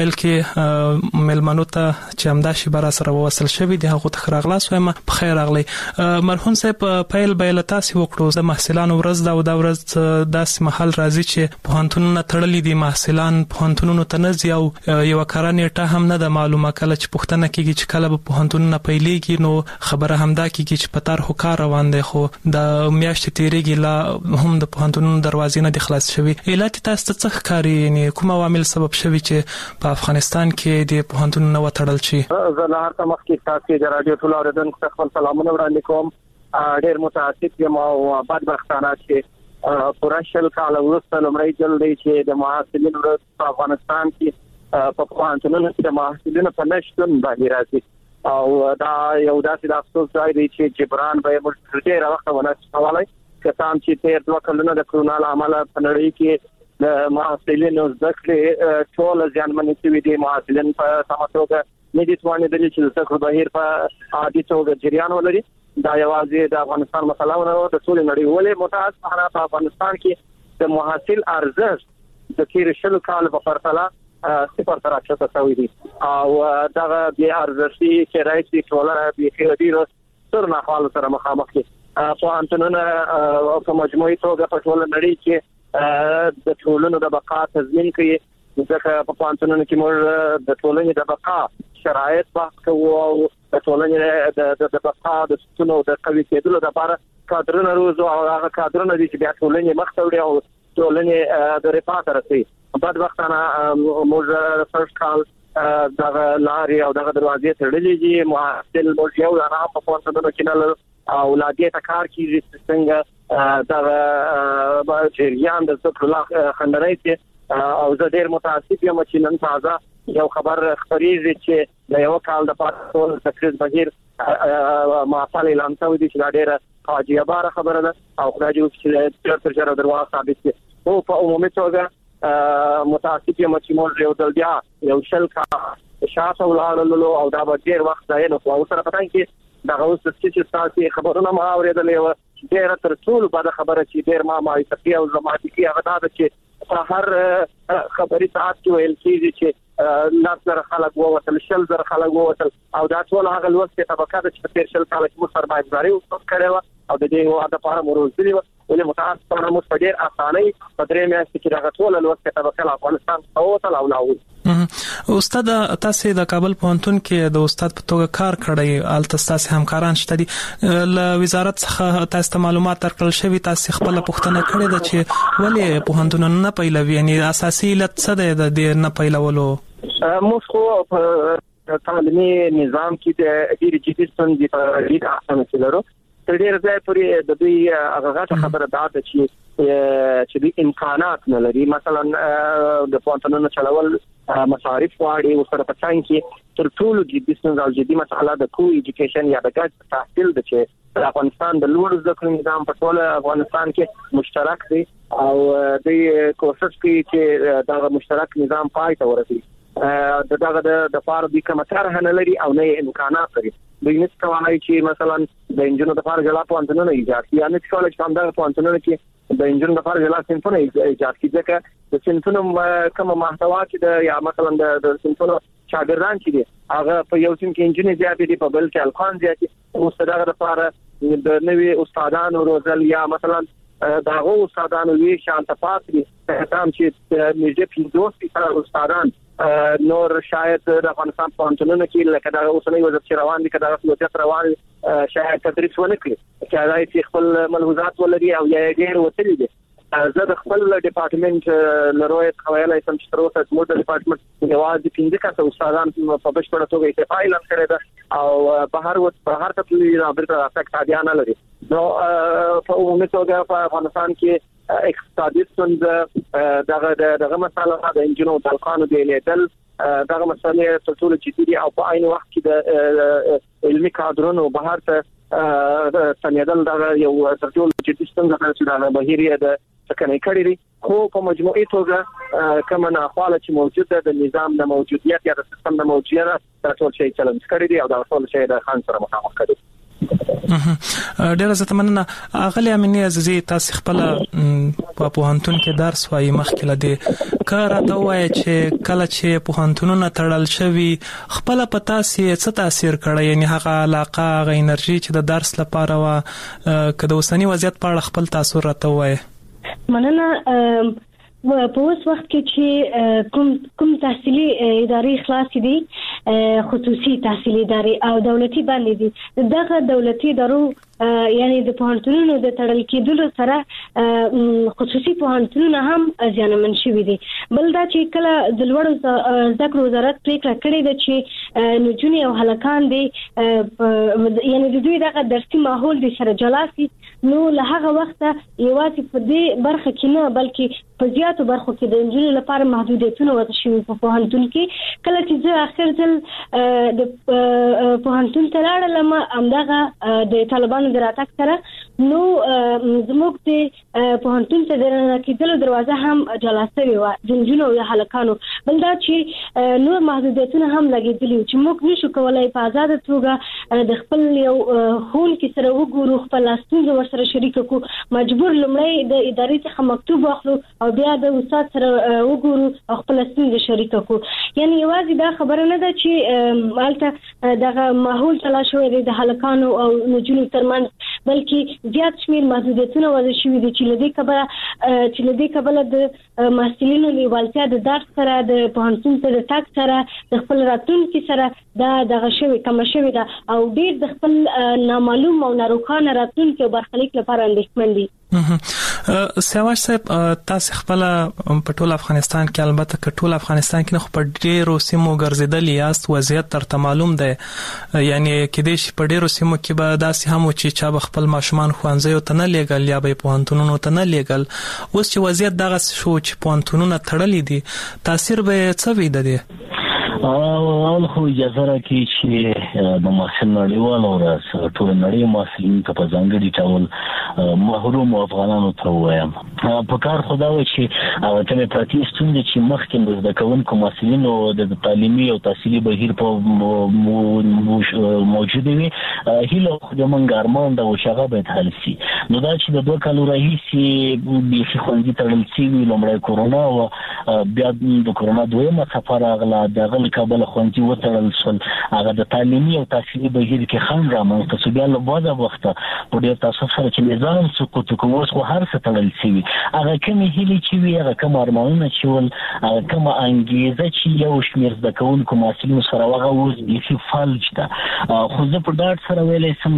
پیل کې ملمنو ته چې همدا شی بر سره وصل شوی دی هغه ته راغلاس وایم په خیر راغلی مرحوم صاحب پیل بیل تاسو وکړو د محصلانو ورځ دا او دا ورځ داس محل راځي چې پوهنتونونه تړلې دي محصلان پوهنتونونو ته نه ځي او یو کار نیټه هم نه د معلومه کله چې پوښتنه کیږي چې کله به پوهنتونونه پیلېږي نو خبره همدا کیږي چې پتار هو کار روان دی خو د میاشتې تیریږي لا هم د پوهنتونونو دروازې نه دي خلاص شوي علت تاسو ته څه ښکاري یعنی کوم عوامل سبب شوي چې په افغانستان کې د پوهنتونونو وتړل شي زه له هر څه مخکې تاسو د رادیو ټول اوریدونکو ته خپل سلامونه وړاندې کوم ډېر متاسف یم او بدبختانه چې پوره شل کال وروسته لومړی ځل دی چې د محصلینو په افغانستان کې په پوهنتونونو کې د محصلینو په نشتون باندې راځي او دا یو داسې د افسوس ځای دی چې جبران به موږ ډېر وخت ونه کولای کسان چې تیر دوه کلونه د کرونا له امله په نړۍ کې د محصلینو زده کړې ټول ځانمنې شوي دي محصلین په سمه توګه نه دي توانېدلي چې زده کړو بهیر په عادي توګه جریان ولري دا یوازې د افغانستان مسله نه ده د ټولې نړۍ ولې متاسفانه په افغانستان کې د محصل ارزښت د تیر شل کال په پرتله صفر تر اچھا تسوي دي او دا د ارزشي چې راځي ټولنه به خیرډیرو تر نه حال سره مخامخ دي په انټونونه په مجموعي توګه په ټول نړۍ کې د ټولنو د بقا تضمین کوي ځکه په انټونونه کې موږ د ټولنې د بقا شرایط بحث کوو او د ټولنې د بقا د ستونو د قوي کېدلو لپاره کادرونه روزو او هغه کادرونه دي چې بیا ټولنې مخ ته وړي او ټولنې د رفاه ته رسي بعد وختانه موږ فرست کال دغه لارې او دغه دروازې تړلې دي محصل موږ یو نه په پوهنتونونو کې نه او لا دې ته کار کیږي څنګه دغه جریان د څکړه خندرای چې او زه ډېر متاسف یم چې نن تازه یو خبر خبرېږي چې د یو کال د پاتول تقریز بهیر معطل اعلان شوی دی چې دا ډېره فاجعه باره خبره ده او خدای دې چې تر جره دروا ثابت شي او په عمومي توګه متاسف یم چې موږ یو ځل بیا یو شل کا شاته ولاړلو او دا به ډېر وخت ځای نو او سره پتاین کې دا اوس چې تاسو خبرونه ما اورېدلې و ډېر تر ټولو بعد خبره چې ډېر ما ما تفصیل او زماتي هغه دا چې په هر خبري ساعت کې ویل کېږي چې لاس سره خلک ووتل شل زر خلک ووتل او دا ټول هغه لوستي طبقه د چې تیر شل کال کې مو سرمایه‌داري وکړه او د دې هو د پاره مروزلي ولې متاسفانه مو په ډېر اسانۍ په درې میاشتې کې هغه ټول لوستي طبقه افغانستان ووتل او لاول استاد تاسو د کابل پوهنتون کې د استاد په توګه کار کړی الته تاسو همکاران شته دي ل وزارت څخه تاسو معلومات ترکل شوی تاسو خپل پوښتنه کړې ده چې ولې پوهنتون نه پیلوي یعنی اساسي علت څه ده د نه پیلولو موږ خو په تعلیمي نظام کې د ډېر جدي ستونزې په ډېر اسانه سره تر ډېر ځای پورې د دوی هغه خبره ده چې چې د امکانات نه لري مثلا د پوهنتونونو چلول مصارف واړي او سره پټاین کې تر ټولو جدي ستونزه او جدي مسله د کو ایجوکیشن یا د ګډ تحصیل د چې افغانستان د لوړ زده کړو نظام په ټول افغانستان کې مشترک دی او د کوشش کوي چې دا مشترک نظام پای ته ورسیږي د دغه د فارغ کومه طرح نه لري او نه امکانات لري دوی نس کوي چې مثلا د انجینر د فارغ جلا پوهنتونونه ایجاد یا نه کولای چې همدغه پوهنتونونه کې د انجینر د فارغ جلا صنفونه ایجاد کړي ځکه د صنفونو کومه محتوا چې د یا مثلا د صنفونو شاګردان چې دي هغه په یو صنف کې انجینر زیات دي په بل کې الخوان زیات دي او ستاسو لپاره د نوي استادانو روزل یا مثلا داغه استادانو وی شانت پاتري تام چې نږدې پنځوس فیصد استادان نور شاید د افغانستان پوهنتونونو کې لکه دا اوسنۍ وضعیت چې روان دي کدا وضعیت روان شاید تدریس ونه کړي چې دا چې خپل ملحوظات ولري او یا ډېر وتلی دي زه د خپل ډپارټمنټ لرویت خوایلای سم چې تر اوسه زموږ د ډپارټمنټ یوازې پنځه کسه استادان په بشپړه توګه استعفا اعلان کړی ده او بهر و بهر ته پلی رابطه افکت عادیانه لري نو په عمومي توګه په افغانستان کې اقتصادي ستونزه دغه دغه مسله د انجینو د القانو دی لیدل دغه مسله ټول ټول جدي او په عین وخت کې د علمي کادرونو بهر ته سنیدل دغه یو ټول جدي ستونزه چې د بهیریه د څنګه کړی دي خو په مجموعي توګه کومه ناخواله چې موجوده د نظام د موجودیت یا د سیستم د موجودیت د ټول شي چلنج کړی دی او دا ټول شي د خان سره مخامخ کړي ډیره زه تمنه اغلی امینی عزیزي تاسو خپل په پوهنتون کې درس وایي مخکې لدی کار راته وایي چې کله چې پوهنتونونه تړل شوي خپل په تاسو څه تاثیر کړی یعنی هغه علاقه هغه انرژي چې د درس لپاره وا که د اوسنی وضعیت په اړه خپل تاثیر راته وایي. مننه. په اوس وخت کې چې کوم کوم تحصیلي ادارې خلاص دي خصوصي تحصیلي ادارې او دولتي باندې دي دغه دولتي ادارو یعنی د پوهنتونونو د تړل کېدلو سره خصوصي پوهنتونونه هم زیانمن شوي دي. بل دا چې کله د لوړو زده کړو وزارت پریکړه کړې ده چې نجونې او هلکان دي یعنی د دوی دغه درسي ماحول د سره جلا سي نو له هغه وخته یوازې په دې برخه کې نه بلکې په زیاتو برخو کې د نجونو لپاره محدودیتونه وضع شوي په پوهنتون کې. کله چې زه اخر ځل د پوهنتون ته لاړم همدغه د طالبانو د راتګ سره نو زموږ د پوهنتون ته د راتګ دروازه هم جلا شوې وه د نجونو او هلکانو. بل دا چې نور محدودیتونه هم لګېدلي چې موږ نشو کولای په آزاده توګه د خپل یو ښوونکي سره وګورو خپل ستونزې ورسره شریک کړو. مجبور لومړی د ادارې څخه مکتوب واخلو او بیا د استاد سره وګورو او خپل ستونزې شریک کړو. یعنی یوازې دا خبره نه ده چې مالته دغه ماحول جلا شوی دی د هلکانو او نجونو ترمنځ بلکې زیات شمیر محدودیتونه وضع شوي دي چې لدې کبله چې لدې کبله د محصلینو لیوالتیا د درس سره د پوهنتون ته د تګ سره د خپل راتلونکي سره دا دغه شوی کم شوی ده او ډیر د خپل نامعلوم او ناروکانه راتلونکي او برخلیک لپاره اندېښمن دي. سیاوش صاحب تاسو خپل په ټول افغانستان کې البته که ټول افغانستان کې نه خو په ډیرو سیمو ګرځیدل یاست وضعیت ترته معلوم ده یعنی کېدې شي په ډیرو سیمو کې به داسې هم چې چا به خپل ماشومان ښوونځیو ته نه لیږل یا به پوهنتونونو ته نه لیږل. اوس چې وضعیت دغه شو چې پوهنتونونه تړلي دي تاثیر به څه وي د دې؟ اول خو اجازه راکړئ چې د محصل نړیوالو ورځ ټول نړۍ محصلین ته په ځانګړي ډول محروم افغانانو ته وایم په کار خو دا و چې هغه کومې پراتې ستونزې چې مخکې د زده کوونکو محصلینو د تعلیمي او تحصیلي بهیر په موجودې وي هیله خو زموږ ارمان ده چې هغه باید حل شي. نو دا چې د دوه کالو راهیسې بیخي ښوونځي تړل شوي لومړی کورونا وه بیا د کورونا دویمه څپه راغله دغه کابل خوندي وتړل شول هغه د تعلیمي او تحصیلي بهیر کې خنډ رامنځته شو. بیا له بعده وخته په ډېر تاسف سره چې نظام سقوط کوي اوس خو هر څه تړل شوي هغه کومې هیلې چې وي هغه کوم ارمانونه چې ول هغه کومه انګیزه چې یو شمېر زده کوونکو محصلینو سره هغه اوس بیخي فلج ده. خو زه په ډاډ سره ویلی سم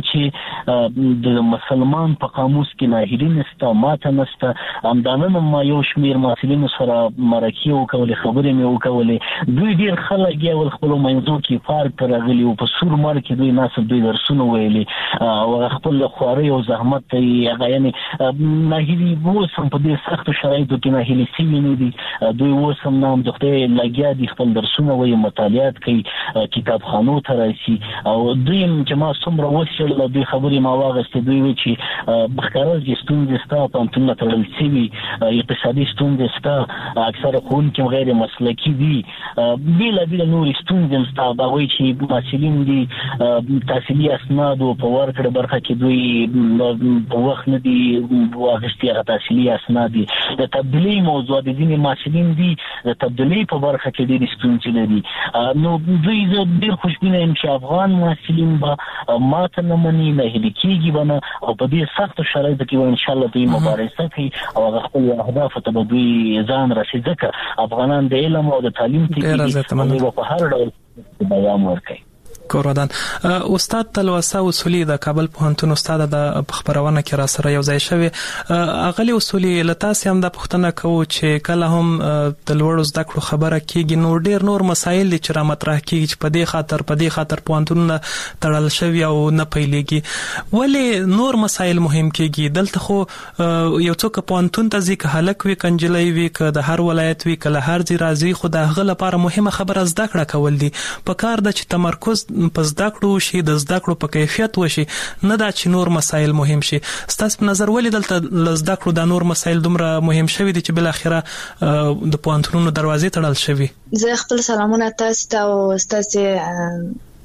چې د مسلمان په قاموس کې ناهیلي نشته ماته نشته. همدانه ما یو شمېر محصلینو سره مرکې وکولې خبرې مې وکولې دوی ډېر خلک یې ول خپلو منځو کې پارک ته راغلي وو په سور مار کې دوی ناست دوی درسونه ویلي او خپل خوارۍ او زحمت ته یې هغه یعنې ناهیلي اوس هم په دې سختو شرایطو کې ناهیلي سوي نه دي دوی اوس هم نه هم د خدای لګیا دي خپل درسونه وایي مطالعات کوي کتابخانو ته راشي او دوی چې ما څومره وڅېړله دوی خبرې ما واخیستې دوی وایي چې ښکاره چې ستونزې شته پوهنتونونه تړل شوي اقتصادي ستونزې شته اکثره ښوونکي هم غیر مسلکي دي بېله بېله نورې ستونزې هم شته د هغوی چې محصلین دي تحصیلي اسنادو په ورکړه برخه کې دوی په وخت نه دي واخیستي هغه تحصیلي اسناد دي د تبدیلۍ موضوع د ځینې محصلین دي د تبدیلۍ په برخه کې ډېرې ستونزې لري. نو دوی زه ډېر خوشبینه یم چې افغان محصلین به ماته نه مني ناهیلي کېږي به نه او په دې سختو شرایطو کې به انشاءالله دوی مبارزه کوي او هغه خپلو اهدافو ته به دوی ځان رسي ځکه افغانان د علم او د تعلیم تکي په هر ډول بیان ورکوي. کورودان استاد تلوسه اصولي د کابل پوهنتون استاد د خبرونه کې را سره یو ځای شوی اغلی اصولي لتاس هم د پښتنه کو چې کله هم د لوړ زده کړو خبره کیږي نو ډیر نور مسایل چې را مطرح کیږي چې په دې خاطر په دې خاطر پوهنتون تړل شوی او نه پیلېږي ولې نور مسایل مهم کیږي دلته خو یو څوک پوهنتون ته ځي که هلک وي کنجلې وي که د هر ولایت وي کله هر ځای راځي خو د هغه لپاره مهمه خبره زده کړه کول دي په کار د چې تمرکز په زده کړو شي د زده کړو په کیفیت وشي نه دا چې نور مسایل مهم شي. ستاسو په نظر ولې دلته زده کړو د نور مسایل دومره مهم شوي دي چې بل اخره د پوهنتونونو دروازې تړل شوي؟ زه خپل سلامونه تاسو ته او تاسو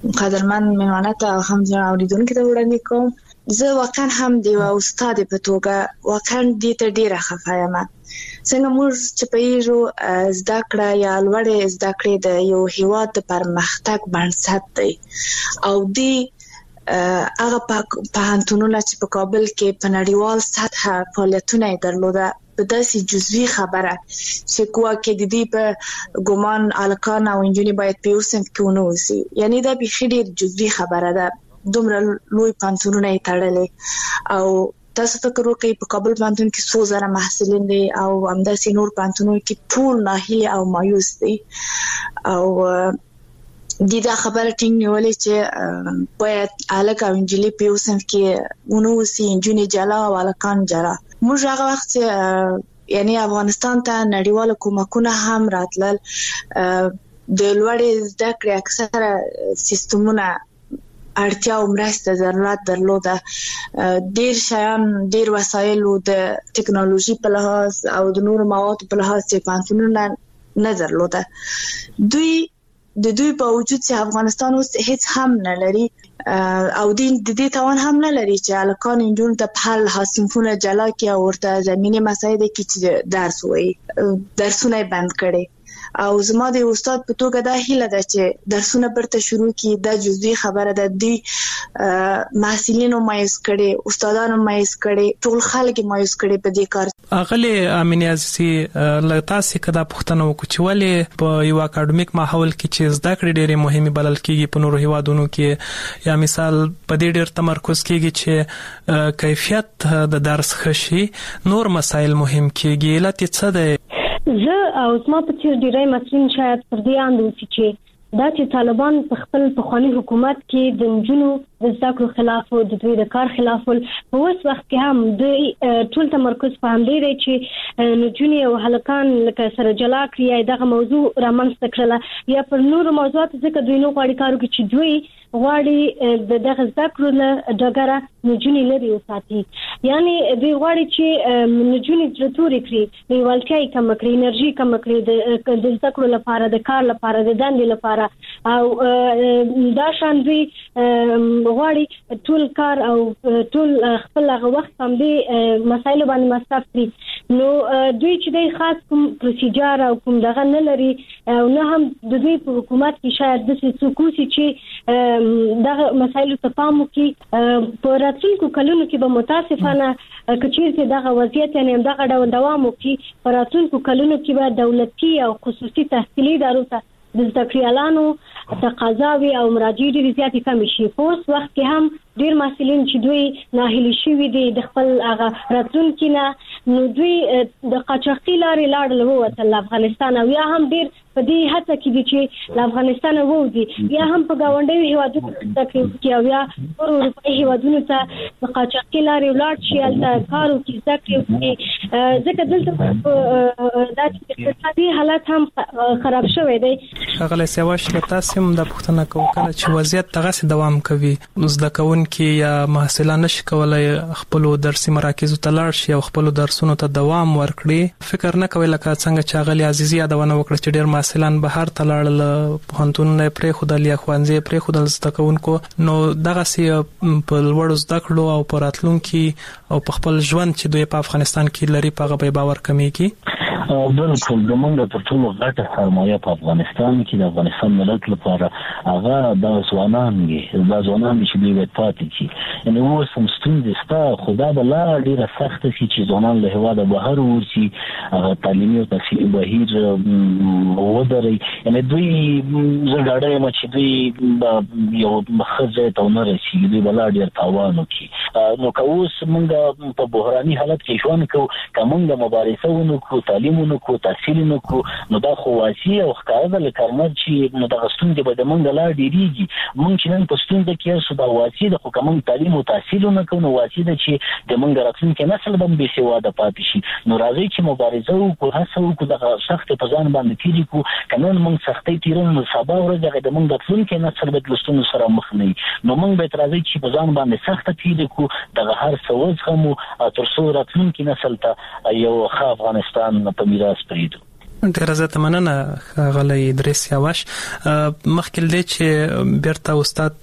قدرمن میمانه ته هم ځان اوریدونکو ته وړاندې کوم. زه واقعا هم د یو استاد په توګه واقعا دې ته ډیره خفه یم. څنګه موږ چې پېژو زده کړه یا لوړې زده کړې د یو هیواد د پرمختګ بنسټ دی او دی هغه پوهنتونونه چې په کابل کې په نړیوال سطح فعالیتونه درلوده په داسې جزوي خبره چې کوه کې د دې په ګومان الکان او انجینری باید په یو صنف کې ونه وسی، یعنی دا به ډېر جزوي خبره ده. دومره لوی پوهنتونونه یې تړلې او تاسو فکر وکړئ په کابل پوهنتون کې څو زره محصلین دي او همداسې نور پوهنتونونو کې ټول ناهیلي او مایوس دي او د دا خبره ټینګ نیولې چې باید الک او انجلی په یو صنف کې ونه وسی، انجونی جلا او الکان جلا. موږ هغه وخت یعنی افغانستان ته نړیوال کومکونه هم راتلل، د لوړې زده کړې اکثره سیستمونه اړتیا او مرسته ضرورت درلوده، ډیر شیان ډیر وسایل او د ټکنالوژي په لحاظ او د نور موادو په لحاظ چې پانتونونه نه درلوده. دوی د دوی په وجود چې افغانستان اوس هیڅ هم نه لري او د دې توان هم نه لري چې الکان انجون ته په هر حاصلونه جلا کې او ورته زميني مسایل کې چې درس وایي درسونه بند کړي. او زما د استاد په توګه دا هیله ده چې درسونه برته شروع کی. دا جزئی خبره ده، دی محصلینو مایوس کړي، استادانو مایوس کړي، ټول خلک مایوس کړي په دې کار. اغلی امینی عزیزي لږ تاسو کدا پښتنه وکړي چې ولې په یو اکیډمیک ماحول کې چې زده کړې ډېرې مهمه بلل کېږي په نورو هیوادونو کې، یا مثال په دې ډېر تمرکز کېږي چې کیفیت د درس خشي، نور مسایل مهم کېږي. علت څه ده؟ زه او زما په څیر ډیری مسلمان شاید پر دې اندوي چې دا چې طالبان په خپل پخوانی حکومت کې د نجونو د زده کړو خلاف او د دوی د کار خلاف په اوس وخت کې هم د ټول تمرکز په هم دی چې نجونې او هلکان لکه سره جلا کړي یا دغه موضوع رامنځته کړله یا پر نورو موضوعات ځکه دوی نو غواړي کار وکړي چې دوی غواړي د دغه زده کړو له ډګره نجونې لري وساتي، یعنی دوی غواړي چې نجونې ترتوري کړي، لیوالتیا یې کم کړي، انرژي کم کړي د زده کړو لپاره، د کار لپاره، د دندې لپاره او دا شان دوی غواړي ټول کار او ټول خپل هغه وخت هم دي مسایل باندې مصرف کړي. نو دوی چې د خاص کوم پروسیجر او کوم دغه نه لري او نه هم د دوی په حکومت کې شاید د څوکوسي چې دغه مسایل ته پام وکړي. په راتلونکو کلونو کې به متاسفانه کچېرته دغه وضعیت یعنی دغه ډول دوام وکړي، په راتلونکو کلونو کې به دولتي او خصوصي تحصیلي ادارو ته د زده کړیالانو تقاضاوي او مراجعې ډېرې زیاتې کمې شي. په اوس وخت کې هم ډېر محصلین چې دوی ناهیلي شوي دي د خپل هغه راتلونکي نه، نو دوی د قاچاقي لارې لاړل ووتل له افغانستان او یا هم ډېر په دې هڅه کې دي چې له افغانستان ووځي یا هم په ګاونډیو هیوادونو زده کړې وکړي او یا نورو اروپایي هیوادونو ته د قاچاقي لارې ولاړ شي، هلته کار وکړي، زده کړې وکړي. ځکه دلته دا اقتصادي حالت هم خراب شوی دی. ښاغلی سیاوش له تاسې هم دا پوښتنه کوو کله چې وضعیت دغسې دوام کوي زده کوونکي یا محصلان نشي کولی خپلو درسي مراکزو ته لاړ شي او خپلو درسونو ته دوام ورکړي، فکر نه کوي لکه څنګه چې ښاغلي عزیزي یادونه وکړه چې ډېر محصلان بهر ته لاړل، پوهنتونونه یې پرېښودل یا ښوونځي یې پرېښودل زده کوونکو، نو دغسې په لوړو زده کړو او په راتلونکي او په خپل ژوند چې دوی په افغانستان کې لري په هغه به باور کمیږي. بالکل زمونږ تر ټولو غټه سرمایه په افغانستان کې د افغانستان ملت لپاره هغه د ځوانان دي، د ځوانان چې دوی وایي پاتې شي. یعنې اوس هم ستونزې شته، خو دا به لا ډېره سخته شي چې ځوانان له هېواده بهر ووځي، هغه تعلیمي او تحصیلي بهیر ودروي. یعنې دوی زه ډاډه یم چې دوی یو ښه ځای ته ونه رسېږي، دوی به لا ډېر تاوان وکړي. نو که اوس موږ په بحراني حالت کې ژوند کوو، که موږ مبارزه ونه کړو، تعلیم ونه کړو، تحصیل ونه کړو، نو دا خو واضح او ښکاره ده لکه لمر چې نو دغه ستونزې به د موږ لا ډېرېږي. موږ چې نن په ستونزه کې یو دا واضح ده، خو که موږ تعلیم او تحصیل ونه کړو نو واضح ده چې د موږ راتلونکی نسل به هم بې سواده پاتې شي. نو راځئ چې مبارزه وکړو، هڅه وکړو، دغه سختۍ په ځان باندې تېرې کړو. که نن موږ سختۍ تېروو نو سبا ورځ هغه د موږ راتلونکی نسل به د ستونزو سره مخ نه وي. نو موږ باید راځئ چې په ځان باندې سخته تېرې کړو، دغه هر څه وزغمو تر څو راتلونکي نسل ته یو ښه افغانستان په میراث پرېږدو. ډیره زیاته مننه غلې ادریس یاوش. مخکې دې چې بیرته استاد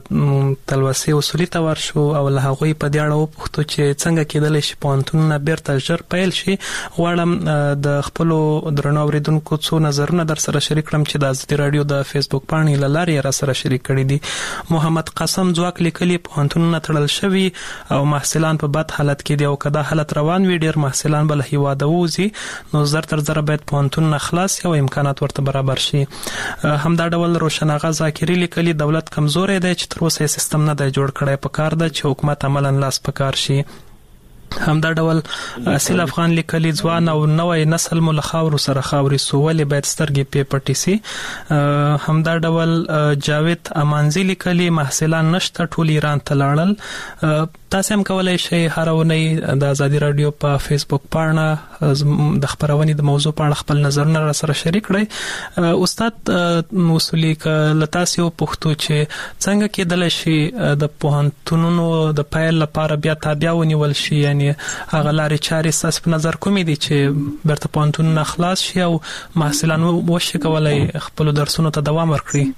تلوسي اصولي ته ورشو او له هغه په دې اړه وپوښتو چې څنګه کېدلی شي پوهنتونونه بیرته ژر پیل شي. غواړم د خپل درنو اوریدونکو څو نظرونه در سره شریک کړم چې د ازادي رادیو د فیسبوک پاڼې له لارې را سره شریک کړي دي. محمد قاسم ځواک لیکلي پوهنتونونه تړل شوي او محصلان په بد حالت کې دي او کدا حالت روان وي ډیر محصلان بل هیواده وځي نو زر تر زر باید پوهنتون خلاص او امکانات ورته برابر شي. همدا ډول روشن آغا ذاکری لیکلي دولت کمزورې دی چې تر اوسه سیستم نه دی جوړ کړی، په کار ده چې حکومت عملاً لاس پکار شي. همدا ډول اصل افغان لیکلي ځوان او نوې نسل مو له خاورو سره خاوري سوولې باید سترګې په پټي سي. همدا ډول جاوید امانزي لیکلي محصلان نشته ټول ایران ته لاړل. تاسو هم کولای شئ هر ونې د ازادي رادیو په فیسبوک پاڼه د خبرونې د موضوع په اړه خپل نظرونه را سره شریک کړئ. استاد اصولي ک تاسو پوښتو چې څنګه کېدل شي د پوهنتونونو د پایل لپاره بیا تابع ونیول شي، یعنی هغه لارې چارې تاسو په نظر کومې دي چې برته پوهنتونونه خلاص شي او محصلان وشي کولای خپل درسونو ته دوام ورکړي؟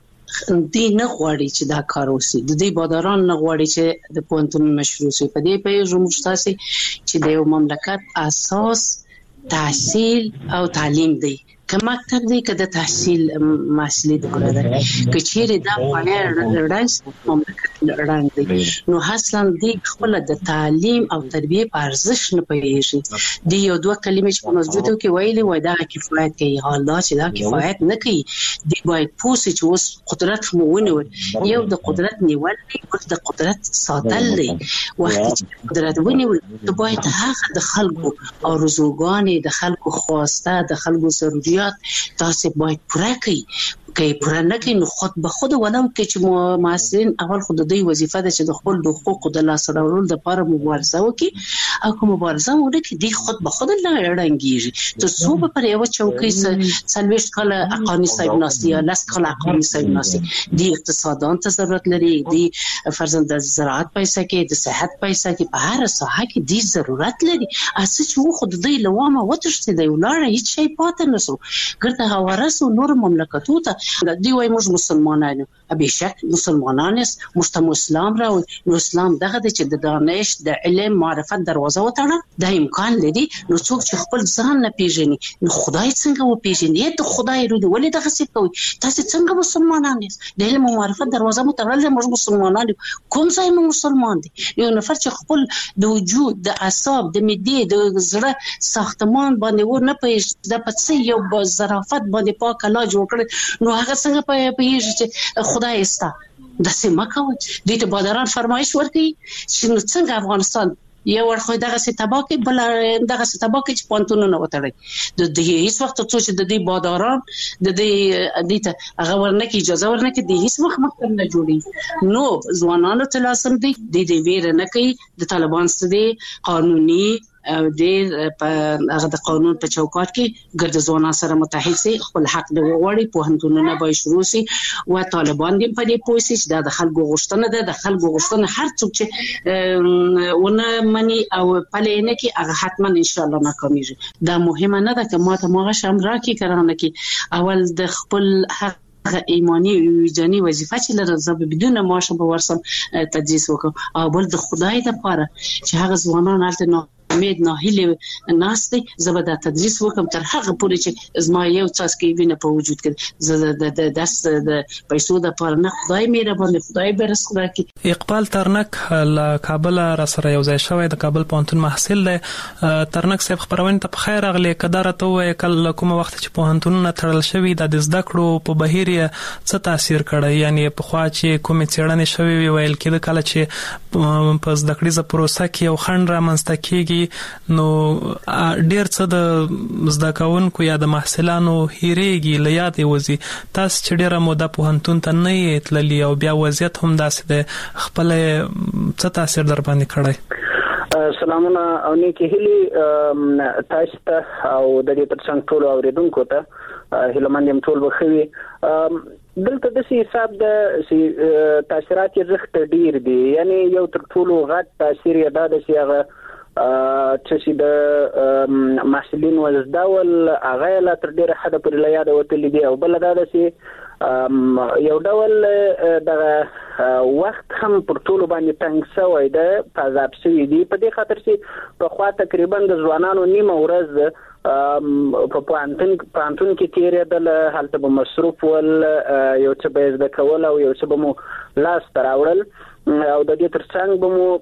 دی نه غواړي چې دا کار وشي، د دې باداران نه غواړي چې د پوهنتون مشروع شي. په دې په زموږ تاسو چې د یو مملکت اساس تحصیل او تعلیم دی. که مکتب دی که د تحصیل مسئله دی کنه ده که چیرې دا پایه رنګ مملکت رنګ دی نو اصلا دی خپل د تعلیم او تربیه په ارزښت نه پوهیږي. دی یو دوه کلمې چې په مسجدو کې ویلي وای دا کفایت کوي، حال دا چې دا کفایت نه کوي. دی باید پوسې چې اوس قدرت مو ونیول، یو د قدرت نیول دی او د قدرت ساتل دی. وخت چې قدرت ونیول ته باید هغه د خلکو ارزوګانې د خلکو خواسته د خلکو ضروري تاسو باید پوره کړئ. که پوره نه کړئ نو خود به خود ولم کې چې محصلین اول خود د دوی وظیفه ده چې د خپل د حقوقو د لاسته راوړلو لپاره مبارزه وکړي او کوم مبارزه وکړي دی خود به خود لړنګيږي. ته څو به پر یو چوکۍ سلويش کله اقانی صاحب ناسي یا لاس کله اقانی صاحب ناسي دی اقتصادان ته ضرورت لري، دی فرزند د زراعت پیسې کې د صحت پیسې کې په هر ساحه کې دی ضرورت لري. اساس چې خود دوی لوامه وتشته دی ولاره هیڅ شي پاتې نشو ګرته هوارسو نور مملکتو ته دی وای موږ مسلمانانو به شک مسلمانان است مستم اسلام را نو اسلام دغه چې د دانش د علم معرفت دروازه وتړه د امکان لري. نو څوک چې خپل ځان نه پیژني نو خدای څنګه و پیژني؟ ته خدای رو دی ولې دغه څه کوي؟ تاسو څنګه مسلمانان یاست؟ د علم معرفت دروازه مو تړلې موږ مسلمانان کوم ځای مو مسلمان دي؟ یو نفر چې خپل د وجود د اعصاب د معدې د زړه ساختمان باندې و نه پیژني د پڅ یو ظرافت باندې پاک الله جوړ کړ نو هغه څنګه پیژني چې خدای استا د سیمه کوي؟ دې ته بادران فرمایش ورکړي چې څنګه افغانستان یو ورخه دغه څه تباکي بل دغه څه تباکي چې پونتونونه وتړي د دې هیڅ وخت څه چې د دې بادران د دې د ته هغه ورنکه اجازه ورنکه د هیڅ وخت مکتب نه جوړي. نو ځوانانو ته لازم دي د دې ویره نه کوي د طالبان ستدي قانوني ډېر په هغه د قانون په چوکاټ کې ګرد ځوانان سره متحد سي خپل حق د وغوړي پوهنتونونه به شروع سي او طالبان دې په دې پوه سي چې د خلکو غوښتنه ده د خلکو غوښتنه هر څوک چې ونه مني او پلې نه کې هغه حتما ان شاء الله ناکامېږي. دا مهمه نه ده چې ماته ماغه شم راکې کرانه کې اول د خپل حق ایمانی وجداني وظیفه چې لرم زه بدون معاش به ورسم تدریس وکم او بل د خدای لپاره چې هغه ځوانان هلته امید ناهیله ناشته زبده تدریس وکم تر هغه پورې چې زما یو څاڅکی وینه په وجود کې زه د داس د پیسو د پر نه خدای مې را باندې خدای به رسخ راکړي. اقبال ترنک له کابل را سره یو ځای شوی د کابل پوهنتون محصل دی. ترنک صاحب خبرونه ته په خیر اغلی کدار ته وای کله کوم وخت چې پوهنتونونه تړل شوی د زده کړو په بهیر څه تاثیر کړی؟ یعنی په خوا چې کوم څېړنې شوی وی ویل کېده کله چې په زده کړې پروسه کې یو خنډ رامنځته کیږي نو ډیر څه د زده کوونکو یا د محصلانو هیریږي له یادې وځي. تاسو چې ډیره موده پوهنتون ته نه تللی او بیا وضعیت هم داسې د خپل څه تاثیر در باندې کړی؟ سلامونه او نیکی هیلي تاسو ته او د دې ترڅنګ ټول اوریدونکو ته هیله مندم ټول بخوي. دلته د سي حساب د سي تاثیرات یې زخت ډیر دي، یعنی یو تر ټولو غټ تاثیر یې دا د سي هغه چې د محصلین وزداول هغه لا تر ډیره حد پر لا یاد وتل دي او بل دا چې یو ډول د وخت هم پر ټولو باندې تنګ شوی دی پازاب شوی دی په دې خاطر چې په خوا تقریبا د ځوانانو نیمه ورځ په پانتون پانتون کې تیرېدل هلته به مصروف ول یو څه به د کول او یو څه به مو لاس تراوړل او د دې ترڅنګ به مو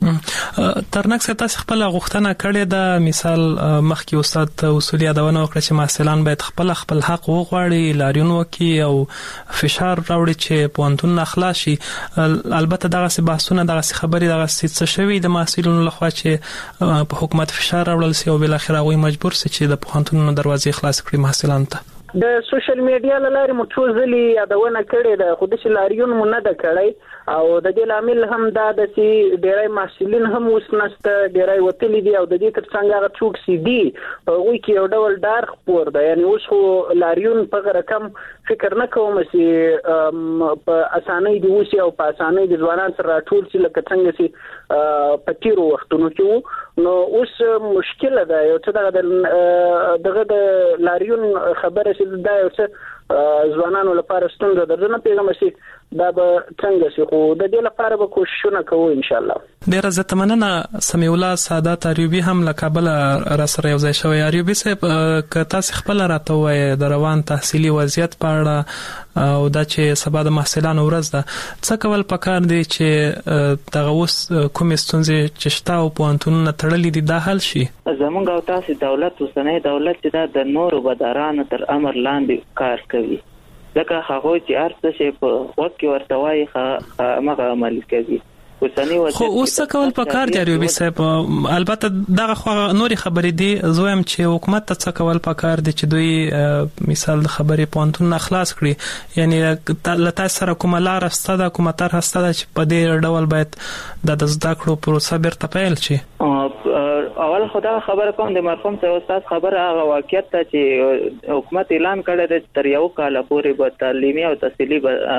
ترنک څه تاسو خپل غوښتنه کړې ده مثال مخکې استاد اصولي یادونه وکړه چې محصلان باید خپل خپل حق وغواړي لاریون وکړي او فشار راوړي چې پوهنتون اخلاص شي البته دغه څه بحثونه دغه څه خبري دغه څه شوي د محصلینو لخوا چې په حکومت فشار راوړل سي او بل اخر هغه مجبور سي چې د پوهنتونونو دروازې خلاص کړي محصلان ته د سوشل میډیا لارې مو څو ځلې یادونه کړې ده خو د شلاریون مو نه ده کړی او د دې لامل هم دا د چې ډېری محصلین هم اوس نشته ډېری وتلي دي او د دې ترڅنګ هغه څوک سي دي په هغوی کې یو ډول ډار خپور ده یعنی اوس خو لاریون په رقم فکر نه کوم چې په اسانۍ دی اوس او په اسانۍ د ځوانان سره راټول شي لکه څنګه چې په تیرو وختونو کې نو اوس مشکله ده یو څه دغه د لاریون خبره چې دا یو څه ځوانانو لپاره ستونزه ده نه پیغام شي دا به څنګه شي خو د دې لپاره به کوششونه کوو ان شاء الله. ډیره زه مننه سمیع الله سعادت ایوبی هم له کابل را سره یو ځای شوی. ایوبی صاحب که تاسو خپل راته وایي د روان تحصیلي وضعیت په اړه او دا چې سبا د محصلانو ورځ ده څه کول پکار دي چې دغه اوس کوم ستونزې چې شته او پوهنتونونه تړلي دي دا حل شي؟ زمونږ او تاسو دولت اوسنی دولت چې دا د نورو بدارانو تر امر لاندې کار کوي ځکه هغه چې ارڅ شي په وخت کې ورته وایي هغه عمل کوي. خو اوس څه کول پکار دی ایوبی صاحب؟ البته دغه خو نوري خبرې دي زویم چې حکومت ته څه کول پکار دي چې دوی مثال خبرې پونتون اخلاص کړي یعنی لته سره کومه لار استاده کومه تر استاده چې په دې ډول باید د زده کړو پروسه بیرته پیل شي. اول خدا خبر کوم د مرحوم څه استاد خبره هغه واقعیت ته چې حکومت اعلان کړی د تر یو کال پورې به تعلیمي او تحصیلي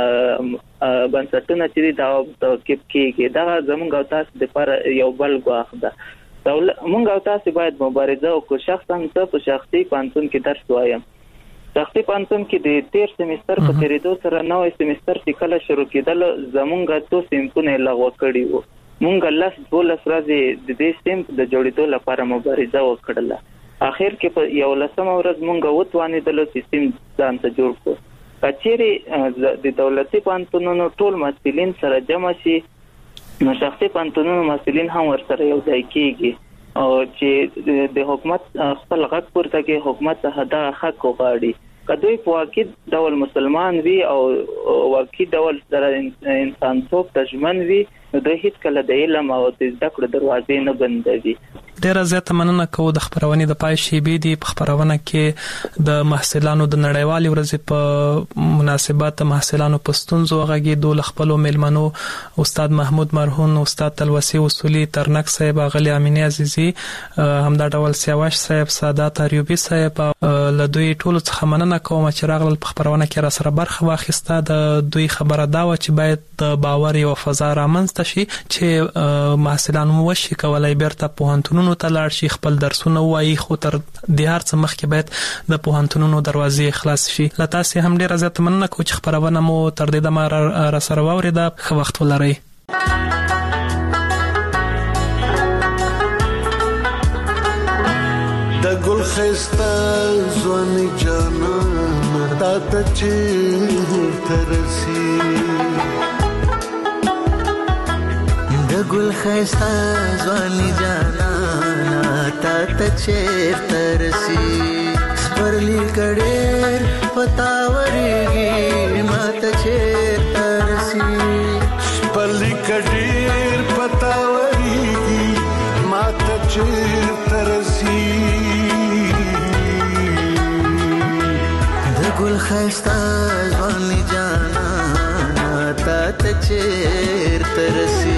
بنسټونه چې دا کېپ کېږي دا زموږ او تاسو د پر یو بل غواخ ده دولت موږ او تاسو باید مبارزه وکړو. شخصا ته په شخصي پانتون کې درس وایم شخصي پانتون کې د تیر سمستر په تیریدو سره نوې سمستر چې کله شروع کېدل زموږ ته سیمپونه لغوه کړي وو مونږ لاس دولس ورځې د دې سیمپ د جوړېدو لپاره مبارزه وکړه. اخر کې په یو لسمه ورځ مونږ وتوانېدل چې سیم ځان ته جوړ کړو. کچېرې د دولتي پانتونونو ټول مسؤلین سره جمع شي نو شخصي پانتونونو مسؤلین هم ورسره یو ځای کېږي او چې د حکومت خپل غږ پورته کې حکومت ته دا حق وغواړي کدوې په واقعي ډول مسلمان وي او واقعي ډول سره انسان څوک تجمن وي نو د هیڅ کله د علم او د زده کړو دروازې نه بندوي. ډیره زیاته مننه کوو د خبرونې د پای شیبې دی په خبرونه کې د محصلانو د نړیوالې ورځې په مناسبت محصلانو په ستونزو غږیدو له خپلو میلمنو استاد محمود مرهون استاد تلوسي اصولي ترنک صاحب غلي امینی عزیزي همدا ډول سیاوش صاحب سعادت ایوبی صاحب له دوی ټولو څخه مننه کوم چې راغلل په خبرونه کې را سره برخه واخیسته. د دوی خبره دا و چې باید د باور او فضا رامنځته شي چې محصلان مو وشي کولای بیرته پوهنتونونو ته لاړ شي خپل درسونه وایي خو تر د هر څه مخکې باید د پوهنتونونو دروازې خلاص شي. له تاسو هم ډیره زیاته مننه کوم چې خبرونه مو تر دې دمه را سره واورېده. ښه وخت ولرئ. د ګل خسته ځواني جانان تا ته چې ترسي د ګل خسته ځواني جانان تا ته چې ترسي سپرلی کډېر پتاورېږي ما ته چې ترسي سپرلی کډېر پتاورېږي ما ته چې ترسي ګل خسته ځواني جانا تا ته چیرته رسي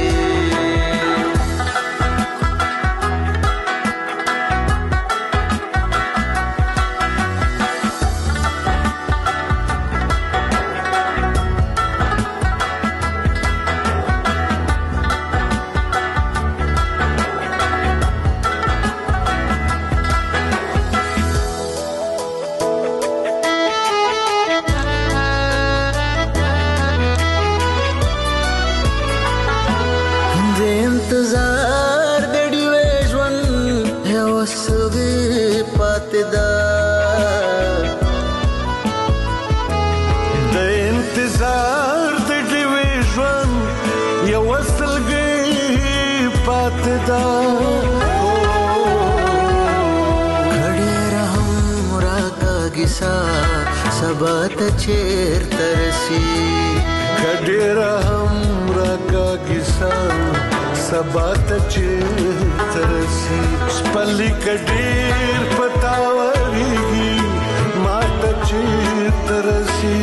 Saba ته چیرته رسی کډیر هم راکا کیسه Saba ته چیرته رسی سپلی کډیر پتاوريږي ما ته چیرته رسی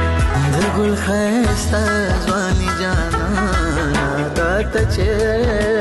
د ګل خسته ځواني جانا تا ته